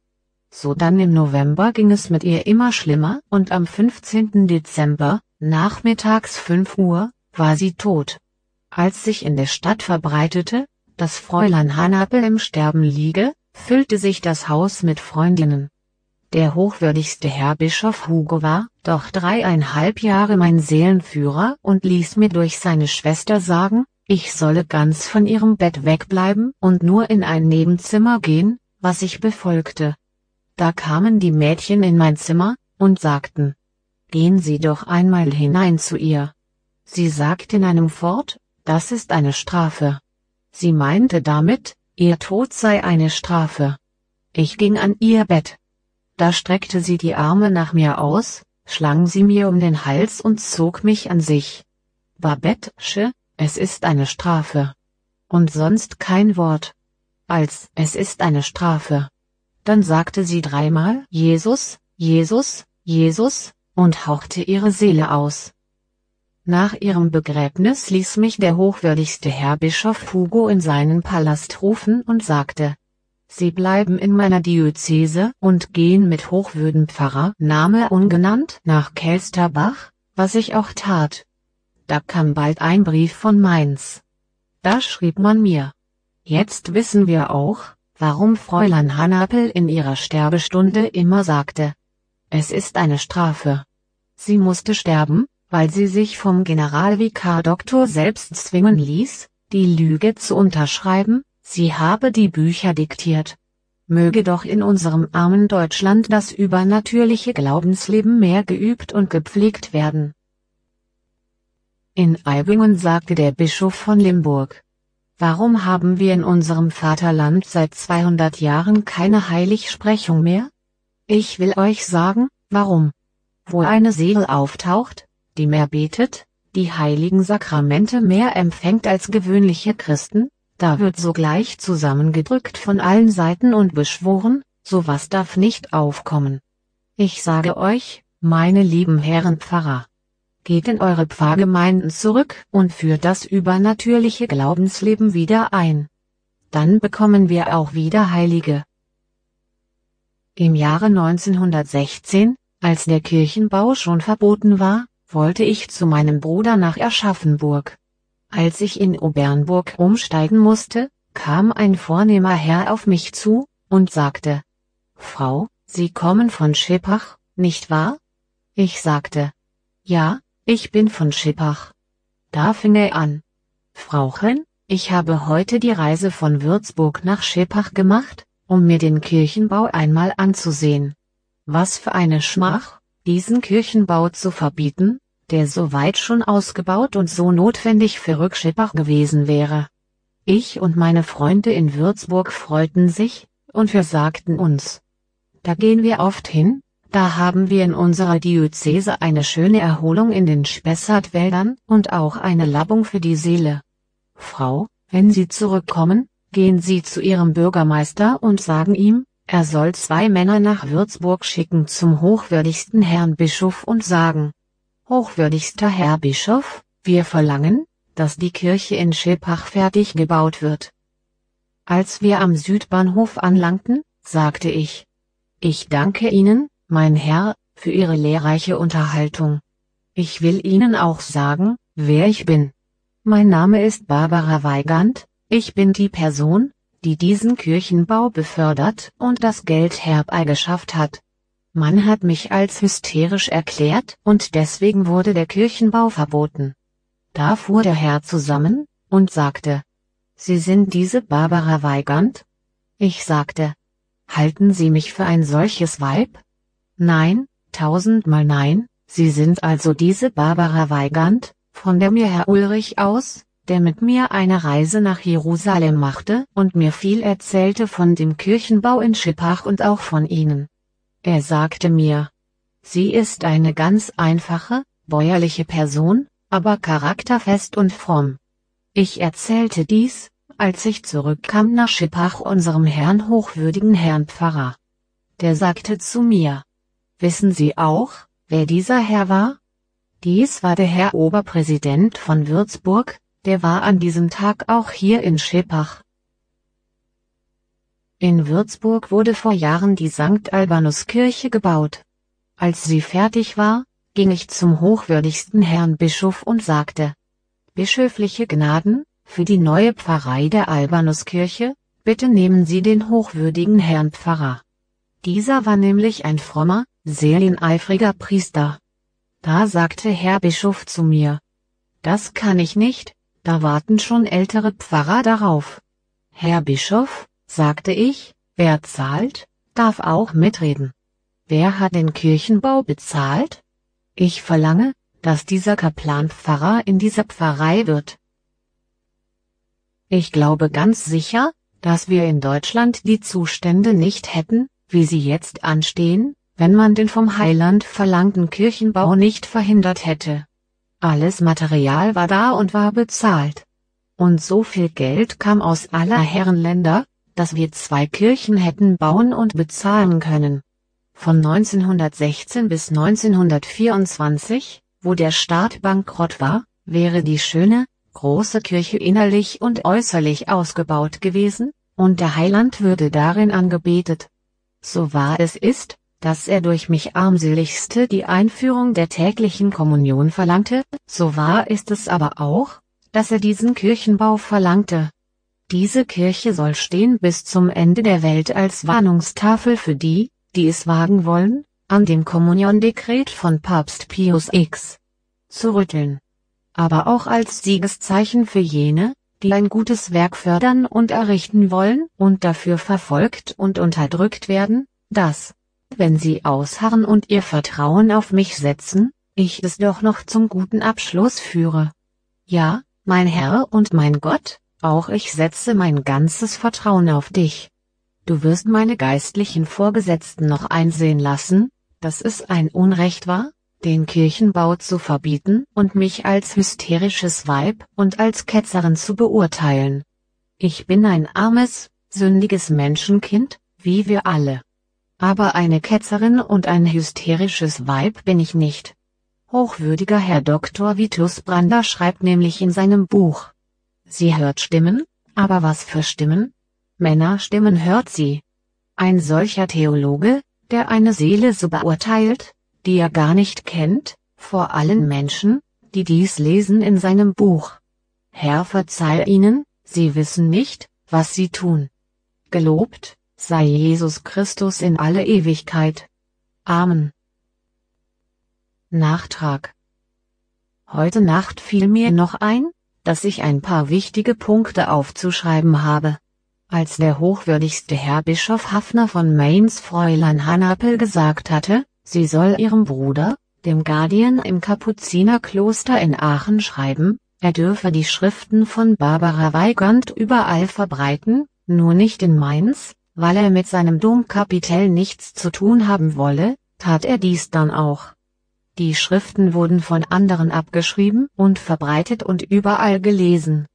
So dann im November ging es mit ihr immer schlimmer und am fünfzehnten Dezember, nachmittags fünf Uhr, war sie tot. Als sich in der Stadt verbreitete, dass Fräulein Hanapel im Sterben liege, füllte sich das Haus mit Freundinnen. Der hochwürdigste Herr Bischof Hugo war doch dreieinhalb Jahre mein Seelenführer und ließ mir durch seine Schwester sagen, ich solle ganz von ihrem Bett wegbleiben und nur in ein Nebenzimmer gehen, was ich befolgte. Da kamen die Mädchen in mein Zimmer und sagten: Gehen Sie doch einmal hinein zu ihr. Sie sagte in einem fort, das ist eine Strafe. Sie meinte damit, ihr Tod sei eine Strafe. Ich ging an ihr Bett. Da streckte sie die Arme nach mir aus, schlang sie mir um den Hals und zog mich an sich. Babette, es ist eine Strafe. Und sonst kein Wort. Als es ist eine Strafe. Dann sagte sie dreimal Jesus, Jesus, Jesus, und hauchte ihre Seele aus. Nach ihrem Begräbnis ließ mich der hochwürdigste Herr Bischof Hugo in seinen Palast rufen und sagte: Sie bleiben in meiner Diözese und gehen mit hochwürden Pfarrer, Name ungenannt, nach Kelsterbach, was ich auch tat. Da kam bald ein Brief von Mainz. Da schrieb man mir: Jetzt wissen wir auch, warum Fräulein Hanapel in ihrer Sterbestunde immer sagte: Es ist eine Strafe. Sie musste sterben, weil sie sich vom Generalvikar Doktor selbst zwingen ließ, die Lüge zu unterschreiben, sie habe die Bücher diktiert. Möge doch in unserem armen Deutschland das übernatürliche Glaubensleben mehr geübt und gepflegt werden. In Eibingen sagte der Bischof von Limburg: Warum haben wir in unserem Vaterland seit zweihundert Jahren keine Heiligsprechung mehr? Ich will euch sagen, warum. Wo eine Seele auftaucht, die mehr betet, die heiligen Sakramente mehr empfängt als gewöhnliche Christen, da wird sogleich zusammengedrückt von allen Seiten und beschworen, sowas darf nicht aufkommen. Ich sage euch, meine lieben Herren Pfarrer, geht in eure Pfarrgemeinden zurück und führt das übernatürliche Glaubensleben wieder ein. Dann bekommen wir auch wieder Heilige. Im Jahre neunzehnhundertsechzehn, als der Kirchenbau schon verboten war, wollte ich zu meinem Bruder nach Aschaffenburg. Als ich in Obernburg umsteigen musste, kam ein vornehmer Herr auf mich zu und sagte: Frau, Sie kommen von Schippach, nicht wahr? Ich sagte: Ja, ich bin von Schippach. Da fing er an: Frauchen, ich habe heute die Reise von Würzburg nach Schippach gemacht, um mir den Kirchenbau einmal anzusehen. Was für eine Schmach, diesen Kirchenbau zu verbieten, der so weit schon ausgebaut und so notwendig für Rückschippach gewesen wäre. Ich und meine Freunde in Würzburg freuten sich, und wir sagten uns: Da gehen wir oft hin, da haben wir in unserer Diözese eine schöne Erholung in den Spessartwäldern und auch eine Labbung für die Seele. Frau, wenn Sie zurückkommen, gehen Sie zu Ihrem Bürgermeister und sagen ihm, er soll zwei Männer nach Würzburg schicken zum hochwürdigsten Herrn Bischof und sagen: Hochwürdigster Herr Bischof, wir verlangen, dass die Kirche in Schippach fertig gebaut wird. Als wir am Südbahnhof anlangten, sagte ich: Ich danke Ihnen, mein Herr, für Ihre lehrreiche Unterhaltung. Ich will Ihnen auch sagen, wer ich bin. Mein Name ist Barbara Weigand, ich bin die Person, die diesen Kirchenbau befördert und das Geld herbeigeschafft hat. Man hat mich als hysterisch erklärt und deswegen wurde der Kirchenbau verboten. Da fuhr der Herr zusammen und sagte: Sie sind diese Barbara Weigand? Ich sagte: Halten Sie mich für ein solches Weib? Nein, tausendmal nein, Sie sind also diese Barbara Weigand, von der mir Herr Ulrich aus, der mit mir eine Reise nach Jerusalem machte und mir viel erzählte von dem Kirchenbau in Schippach und auch von Ihnen. Er sagte mir: Sie ist eine ganz einfache, bäuerliche Person, aber charakterfest und fromm. Ich erzählte dies, als ich zurückkam nach Schippach unserem Herrn hochwürdigen Herrn Pfarrer. Der sagte zu mir: Wissen Sie auch, wer dieser Herr war? Dies war der Herr Oberpräsident von Würzburg, der war an diesem Tag auch hier in Schippach. In Würzburg wurde vor Jahren die Sankt Albanus-Kirche gebaut. Als sie fertig war, ging ich zum hochwürdigsten Herrn Bischof und sagte: Bischöfliche Gnaden, für die neue Pfarrei der Albanuskirche, bitte nehmen Sie den hochwürdigen Herrn Pfarrer. Dieser war nämlich ein frommer, seeleneifriger Priester. Da sagte Herr Bischof zu mir: Das kann ich nicht, da warten schon ältere Pfarrer darauf. Herr Bischof, sagte ich, wer zahlt, darf auch mitreden. Wer hat den Kirchenbau bezahlt? Ich verlange, dass dieser Kaplan Pfarrer in dieser Pfarrei wird. Ich glaube ganz sicher, dass wir in Deutschland die Zustände nicht hätten, wie sie jetzt anstehen, wenn man den vom Heiland verlangten Kirchenbau nicht verhindert hätte. Alles Material war da und war bezahlt. Und so viel Geld kam aus aller Herren Länder, dass wir zwei Kirchen hätten bauen und bezahlen können. Von neunzehnhundertsechzehn bis neunzehnhundertvierundzwanzig, wo der Staat bankrott war, wäre die schöne, große Kirche innerlich und äußerlich ausgebaut gewesen, und der Heiland würde darin angebetet. So wahr es ist, dass er durch mich Armseligste die Einführung der täglichen Kommunion verlangte, so wahr ist es aber auch, dass er diesen Kirchenbau verlangte. Diese Kirche soll stehen bis zum Ende der Welt als Warnungstafel für die, die es wagen wollen, an dem Kommuniondekret von Papst Pius der Sechste zu rütteln. Aber auch als Siegeszeichen für jene, die ein gutes Werk fördern und errichten wollen und dafür verfolgt und unterdrückt werden, dass, wenn sie ausharren und ihr Vertrauen auf mich setzen, ich es doch noch zum guten Abschluss führe. Ja, mein Herr und mein Gott, auch ich setze mein ganzes Vertrauen auf dich. Du wirst meine geistlichen Vorgesetzten noch einsehen lassen, dass es ein Unrecht war, den Kirchenbau zu verbieten und mich als hysterisches Weib und als Ketzerin zu beurteilen. Ich bin ein armes, sündiges Menschenkind, wie wir alle. Aber eine Ketzerin und ein hysterisches Weib bin ich nicht. Hochwürdiger Herr Doktor Vitus Brander schreibt nämlich in seinem Buch: Sie hört Stimmen, aber was für Stimmen? Männerstimmen hört sie. Ein solcher Theologe, der eine Seele so beurteilt, die er gar nicht kennt, vor allen Menschen, die dies lesen in seinem Buch. Herr, verzeih ihnen, sie wissen nicht, was sie tun. Gelobt sei Jesus Christus in alle Ewigkeit. Amen. Nachtrag. Heute Nacht fiel mir noch ein, dass ich ein paar wichtige Punkte aufzuschreiben habe. Als der hochwürdigste Herr Bischof Hafner von Mainz Fräulein Hanapel gesagt hatte, sie soll ihrem Bruder, dem Guardian im Kapuzinerkloster in Aachen schreiben, er dürfe die Schriften von Barbara Weigand überall verbreiten, nur nicht in Mainz, weil er mit seinem Domkapitel nichts zu tun haben wolle, tat er dies dann auch. Die Schriften wurden von anderen abgeschrieben und verbreitet und überall gelesen.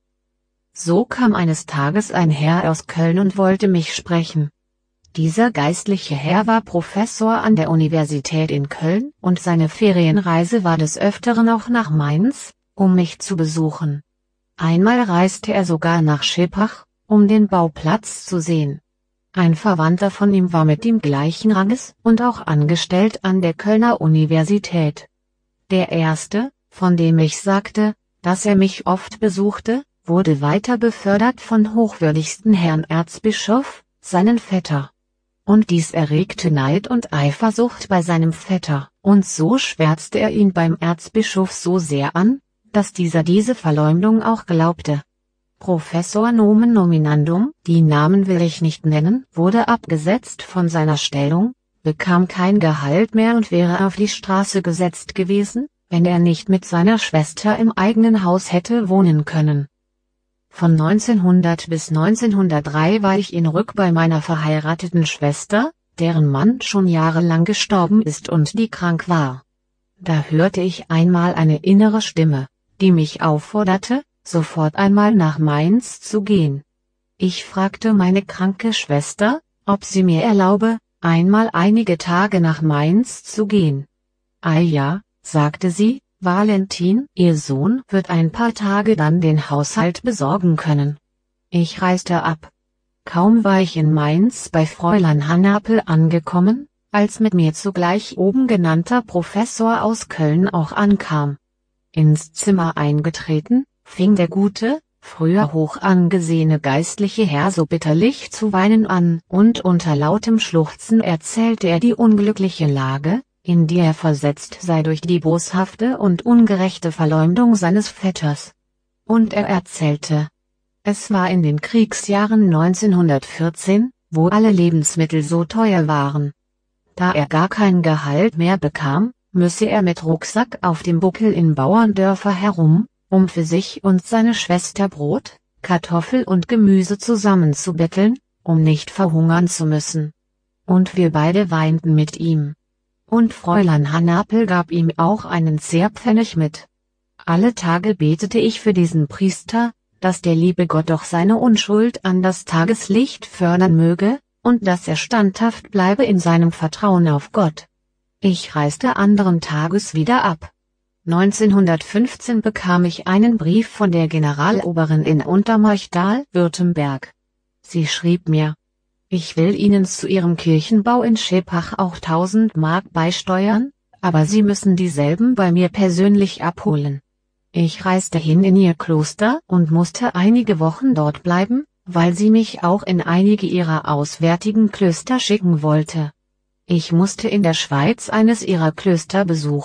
So kam eines Tages ein Herr aus Köln und wollte mich sprechen. Dieser geistliche Herr war Professor an der Universität in Köln und seine Ferienreise war des Öfteren auch nach Mainz, um mich zu besuchen. Einmal reiste er sogar nach Schipach, um den Bauplatz zu sehen. Ein Verwandter von ihm war mit ihm gleichen Ranges und auch angestellt an der Kölner Universität. Der erste, von dem ich sagte, dass er mich oft besuchte, wurde weiter befördert von hochwürdigsten Herrn Erzbischof, seinen Vetter. Und dies erregte Neid und Eifersucht bei seinem Vetter, und so schwärzte er ihn beim Erzbischof so sehr an, dass dieser diese Verleumdung auch glaubte. Professor Nomen Nominandum, die Namen will ich nicht nennen, wurde abgesetzt von seiner Stellung, bekam kein Gehalt mehr und wäre auf die Straße gesetzt gewesen, wenn er nicht mit seiner Schwester im eigenen Haus hätte wohnen können. Von neunzehnhundert bis neunzehnhundertdrei war ich in Rück bei meiner verheirateten Schwester, deren Mann schon jahrelang gestorben ist und die krank war. Da hörte ich einmal eine innere Stimme, die mich aufforderte, sofort einmal nach Mainz zu gehen. Ich fragte meine kranke Schwester, ob sie mir erlaube, einmal einige Tage nach Mainz zu gehen. Ei ja, sagte sie, Valentin, ihr Sohn wird ein paar Tage dann den Haushalt besorgen können. Ich reiste ab. Kaum war ich in Mainz bei Fräulein Hanapel angekommen, als mit mir zugleich oben genannter Professor aus Köln auch ankam. Ins Zimmer eingetreten, fing der gute, früher hoch angesehene geistliche Herr so bitterlich zu weinen an, und unter lautem Schluchzen erzählte er die unglückliche Lage, in die er versetzt sei durch die boshafte und ungerechte Verleumdung seines Vetters. Und er erzählte, es war in den Kriegsjahren neunzehnhundertvierzehn, wo alle Lebensmittel so teuer waren. Da er gar kein Gehalt mehr bekam, müsse er mit Rucksack auf dem Buckel in Bauerndörfer herum, um für sich und seine Schwester Brot, Kartoffel und Gemüse zusammenzubetteln, um nicht verhungern zu müssen. Und wir beide weinten mit ihm. Und Fräulein Hanapel gab ihm auch einen Zehrpfennig mit. Alle Tage betete ich für diesen Priester, dass der liebe Gott doch seine Unschuld an das Tageslicht fördern möge, und dass er standhaft bleibe in seinem Vertrauen auf Gott. Ich reiste anderen Tages wieder ab. neunzehnhundertfünfzehn bekam ich einen Brief von der Generaloberin in Untermorchtal, Württemberg. Sie schrieb mir: Ich will Ihnen zu Ihrem Kirchenbau in Schepach auch tausend Mark beisteuern, aber Sie müssen dieselben bei mir persönlich abholen. Ich reiste hin in Ihr Kloster und musste einige Wochen dort bleiben, weil sie mich auch in einige ihrer auswärtigen Klöster schicken wollte. Ich musste in der Schweiz eines ihrer Klöster besuchen,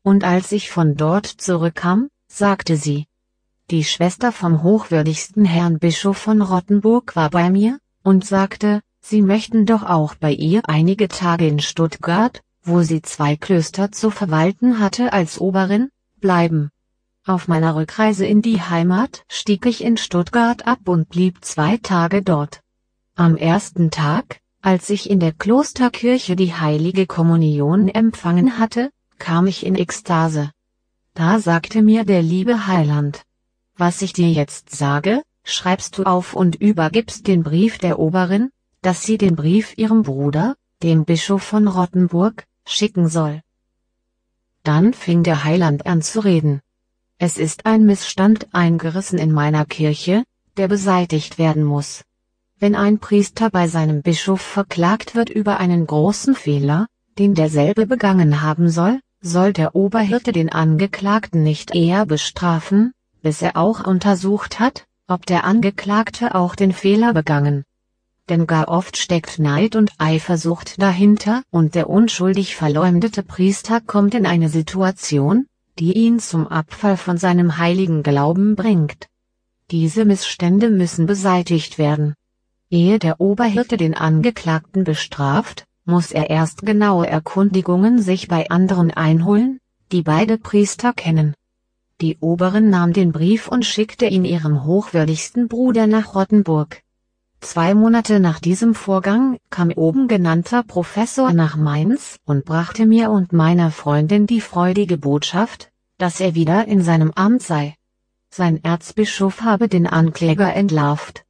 und als ich von dort zurückkam, sagte sie: Die Schwester vom hochwürdigsten Herrn Bischof von Rottenburg war bei mir, und sagte, Sie möchten doch auch bei ihr einige Tage in Stuttgart, wo sie zwei Klöster zu verwalten hatte als Oberin, bleiben. Auf meiner Rückreise in die Heimat stieg ich in Stuttgart ab und blieb zwei Tage dort. Am ersten Tag, als ich in der Klosterkirche die heilige Kommunion empfangen hatte, kam ich in Ekstase. Da sagte mir der liebe Heiland: Was ich dir jetzt sage, schreibst du auf und übergibst den Brief der Oberin, dass sie den Brief ihrem Bruder, dem Bischof von Rottenburg, schicken soll. Dann fing der Heiland an zu reden. Es ist ein Missstand eingerissen in meiner Kirche, der beseitigt werden muss. Wenn ein Priester bei seinem Bischof verklagt wird über einen großen Fehler, den derselbe begangen haben soll, soll der Oberhirte den Angeklagten nicht eher bestrafen, bis er auch untersucht hat, ob der Angeklagte auch den Fehler begangen. Denn gar oft steckt Neid und Eifersucht dahinter und der unschuldig verleumdete Priester kommt in eine Situation, die ihn zum Abfall von seinem heiligen Glauben bringt. Diese Missstände müssen beseitigt werden. Ehe der Oberhirte den Angeklagten bestraft, muss er erst genaue Erkundigungen sich bei anderen einholen, die beide Priester kennen. Die Oberin nahm den Brief und schickte ihn ihrem hochwürdigsten Bruder nach Rottenburg. Zwei Monate nach diesem Vorgang kam oben genannter Professor nach Mainz und brachte mir und meiner Freundin die freudige Botschaft, dass er wieder in seinem Amt sei. Sein Erzbischof habe den Ankläger entlarvt.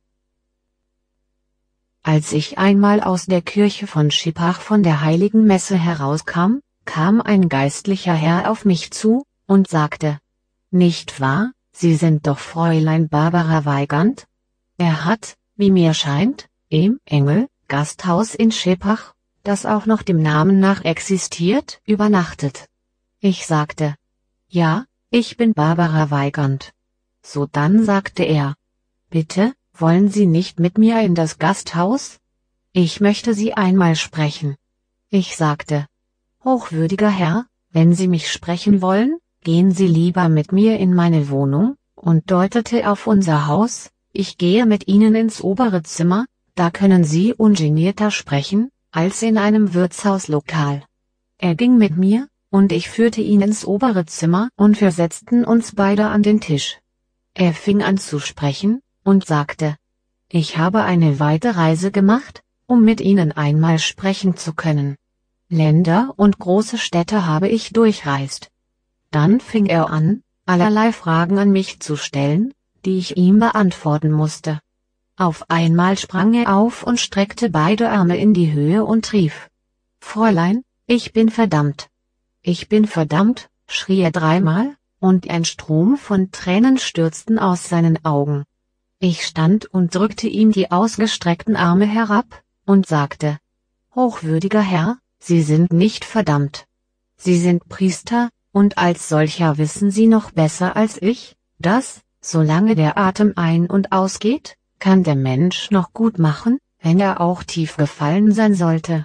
Als ich einmal aus der Kirche von Schippach von der heiligen Messe herauskam, kam ein geistlicher Herr auf mich zu und sagte: Nicht wahr, Sie sind doch Fräulein Barbara Weigand? Er hat, wie mir scheint, im Engel Gasthaus in Schippach, das auch noch dem Namen nach existiert, übernachtet. Ich sagte: Ja, ich bin Barbara Weigand. Sodann sagte er: Bitte, wollen Sie nicht mit mir in das Gasthaus? Ich möchte Sie einmal sprechen. Ich sagte: Hochwürdiger Herr, wenn Sie mich sprechen wollen, gehen Sie lieber mit mir in meine Wohnung, und deutete auf unser Haus. Ich gehe mit Ihnen ins obere Zimmer, da können Sie ungenierter sprechen, als in einem Wirtshauslokal. Er ging mit mir, und ich führte ihn ins obere Zimmer und wir setzten uns beide an den Tisch. Er fing an zu sprechen, und sagte: Ich habe eine weite Reise gemacht, um mit Ihnen einmal sprechen zu können. Länder und große Städte habe ich durchreist. Dann fing er an, allerlei Fragen an mich zu stellen, die ich ihm beantworten musste. Auf einmal sprang er auf und streckte beide Arme in die Höhe und rief: Fräulein, ich bin verdammt. Ich bin verdammt, schrie er dreimal, und ein Strom von Tränen stürzten aus seinen Augen. Ich stand und drückte ihm die ausgestreckten Arme herab, und sagte: Hochwürdiger Herr, Sie sind nicht verdammt. Sie sind Priester, und als solcher wissen Sie noch besser als ich, dass, solange der Atem ein- und ausgeht, kann der Mensch noch gut machen, wenn er auch tief gefallen sein sollte.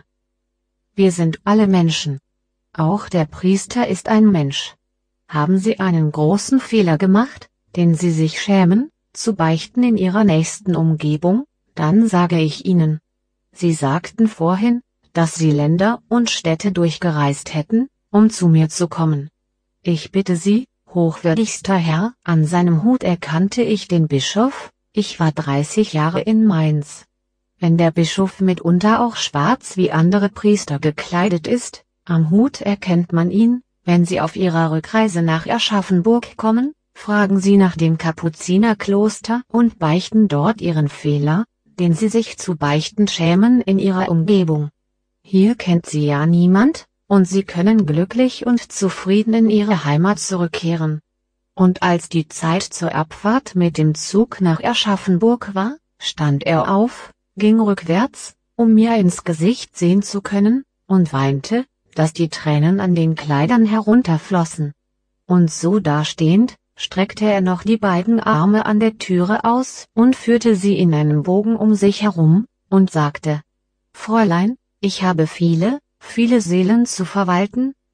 Wir sind alle Menschen. Auch der Priester ist ein Mensch. Haben Sie einen großen Fehler gemacht, den Sie sich schämen, zu beichten in Ihrer nächsten Umgebung, dann sage ich Ihnen. Sie sagten vorhin, dass Sie Länder und Städte durchgereist hätten, um zu mir zu kommen. Ich bitte Sie, hochwürdigster Herr, an seinem Hut erkannte ich den Bischof, ich war dreißig Jahre in Mainz. Wenn der Bischof mitunter auch schwarz wie andere Priester gekleidet ist, am Hut erkennt man ihn. Wenn Sie auf Ihrer Rückreise nach Aschaffenburg kommen, fragen Sie nach dem Kapuzinerkloster und beichten dort Ihren Fehler, den Sie sich zu beichten schämen in Ihrer Umgebung. Hier kennt Sie ja niemand, und Sie können glücklich und zufrieden in Ihre Heimat zurückkehren. Und als die Zeit zur Abfahrt mit dem Zug nach Aschaffenburg war, stand er auf, ging rückwärts, um mir ins Gesicht sehen zu können, und weinte, dass die Tränen an den Kleidern herunterflossen. Und so dastehend, streckte er noch die beiden Arme an der Türe aus und führte sie in einem Bogen um sich herum, und sagte: Fräulein, ich habe viele, viele Seelen zu verwalten,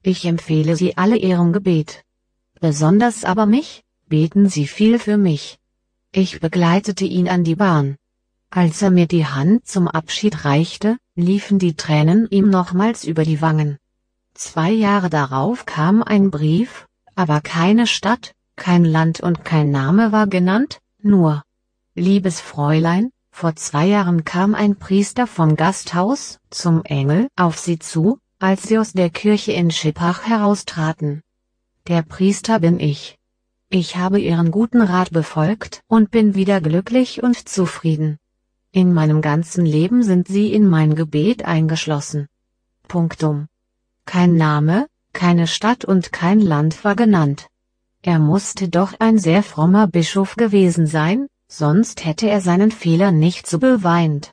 Ich empfehle Sie alle Ihrem Gebet. Besonders aber mich, beten Sie viel für mich. Ich begleitete ihn an die Bahn. Als er mir die Hand zum Abschied reichte, liefen die Tränen ihm nochmals über die Wangen. Zwei Jahre darauf kam ein Brief, aber keine Stadt, kein Land und kein Name war genannt, nur: Liebes Fräulein, vor zwei Jahren kam ein Priester vom Gasthaus zum Engel auf Sie zu, als Sie aus der Kirche in Schippach heraustraten. Der Priester bin ich. Ich habe Ihren guten Rat befolgt und bin wieder glücklich und zufrieden. In meinem ganzen Leben sind Sie in mein Gebet eingeschlossen. Punktum. Kein Name, keine Stadt und kein Land war genannt. Er musste doch ein sehr frommer Bischof gewesen sein, sonst hätte er seinen Fehler nicht so beweint.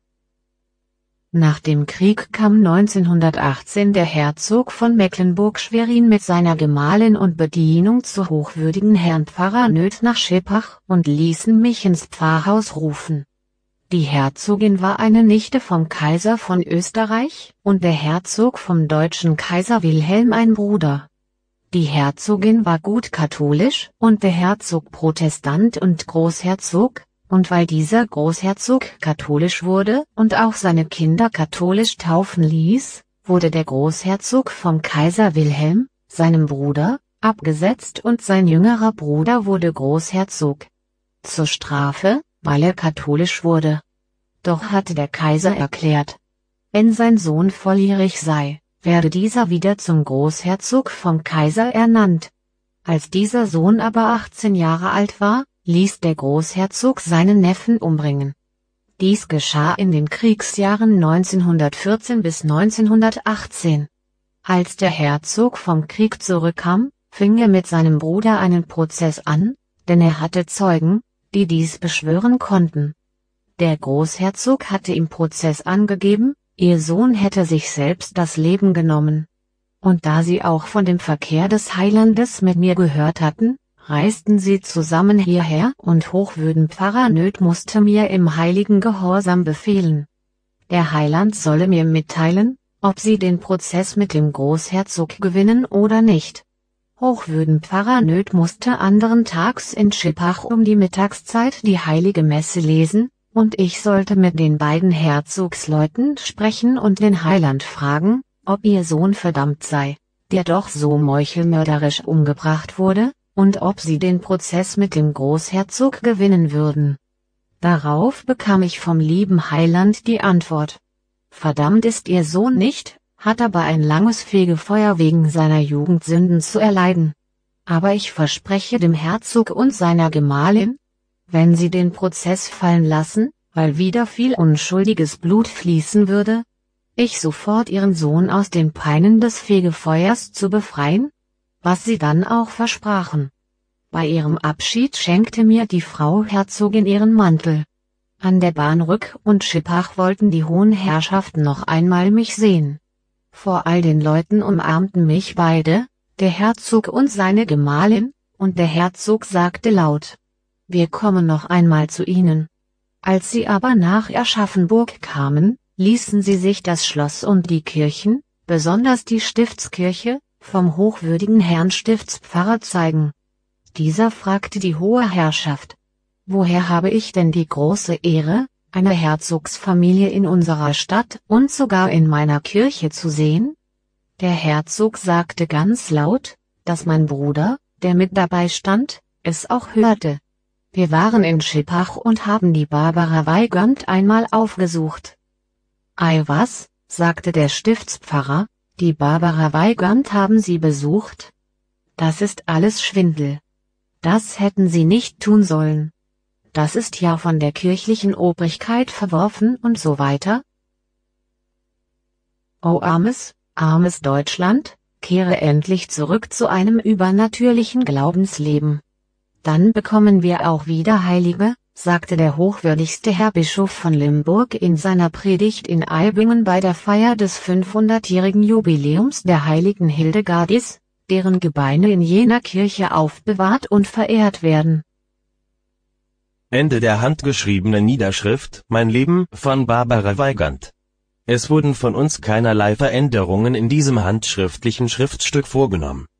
Nach dem Krieg kam neunzehnhundertachtzehn der Herzog von Mecklenburg-Schwerin mit seiner Gemahlin und Bedienung zu hochwürdigen Herrn Pfarrer Nöth nach Schippach und ließen mich ins Pfarrhaus rufen. Die Herzogin war eine Nichte vom Kaiser von Österreich und der Herzog vom deutschen Kaiser Wilhelm ein Bruder. Die Herzogin war gut katholisch und der Herzog Protestant und Großherzog, und weil dieser Großherzog katholisch wurde und auch seine Kinder katholisch taufen ließ, wurde der Großherzog vom Kaiser Wilhelm, seinem Bruder, abgesetzt und sein jüngerer Bruder wurde Großherzog. Zur Strafe, weil er katholisch wurde. Doch hatte der Kaiser erklärt, wenn sein Sohn volljährig sei, werde dieser wieder zum Großherzog vom Kaiser ernannt. Als dieser Sohn aber achtzehn Jahre alt war, ließ der Großherzog seinen Neffen umbringen. Dies geschah in den Kriegsjahren neunzehnhundertvierzehn bis neunzehnhundertachtzehn. Als der Herzog vom Krieg zurückkam, fing er mit seinem Bruder einen Prozess an, denn er hatte Zeugen, die dies beschwören konnten. Der Großherzog hatte im Prozess angegeben, ihr Sohn hätte sich selbst das Leben genommen. Und da sie auch von dem Verkehr des Heilandes mit mir gehört hatten, reisten sie zusammen hierher und hochwürden Pfarrer Nöth musste mir im heiligen Gehorsam befehlen. Der Heiland solle mir mitteilen, ob sie den Prozess mit dem Großherzog gewinnen oder nicht. Hochwürden Pfarrer Nöth musste anderen Tags in Schippach um die Mittagszeit die heilige Messe lesen, und ich sollte mit den beiden Herzogsleuten sprechen und den Heiland fragen, ob ihr Sohn verdammt sei, der doch so meuchelmörderisch umgebracht wurde, und ob sie den Prozess mit dem Großherzog gewinnen würden. Darauf bekam ich vom lieben Heiland die Antwort: Verdammt ist ihr Sohn nicht, hat aber ein langes Fegefeuer wegen seiner Jugendsünden zu erleiden. Aber ich verspreche dem Herzog und seiner Gemahlin, wenn sie den Prozess fallen lassen, weil wieder viel unschuldiges Blut fließen würde, ich sofort ihren Sohn aus den Peinen des Fegefeuers zu befreien, was sie dann auch versprachen. Bei ihrem Abschied schenkte mir die Frau Herzogin ihren Mantel. An der Bahn Rück und Schippach wollten die hohen Herrschaften noch einmal mich sehen. Vor all den Leuten umarmten mich beide, der Herzog und seine Gemahlin, und der Herzog sagte laut: Wir kommen noch einmal zu Ihnen. Als sie aber nach Aschaffenburg kamen, ließen sie sich das Schloss und die Kirchen, besonders die Stiftskirche, vom hochwürdigen Herrn Stiftspfarrer zeigen. Dieser fragte die hohe Herrschaft: Woher habe ich denn die große Ehre, eine Herzogsfamilie in unserer Stadt und sogar in meiner Kirche zu sehen? Der Herzog sagte ganz laut, dass mein Bruder, der mit dabei stand, es auch hörte. Wir waren in Schippach und haben die Barbara Weigand einmal aufgesucht. Ei was, sagte der Stiftspfarrer, die Barbara Weigand haben Sie besucht? Das ist alles Schwindel. Das hätten Sie nicht tun sollen. Das ist ja von der kirchlichen Obrigkeit verworfen und so weiter. O armes, armes Deutschland, kehre endlich zurück zu einem übernatürlichen Glaubensleben. Dann bekommen wir auch wieder Heilige, sagte der hochwürdigste Herr Bischof von Limburg in seiner Predigt in Eibingen bei der Feier des fünfhundertjährigen Jubiläums der heiligen Hildegardis, deren Gebeine in jener Kirche aufbewahrt und verehrt werden. Ende der handgeschriebenen Niederschrift Mein Leben von Barbara Weigand. Es wurden von uns keinerlei Veränderungen in diesem handschriftlichen Schriftstück vorgenommen.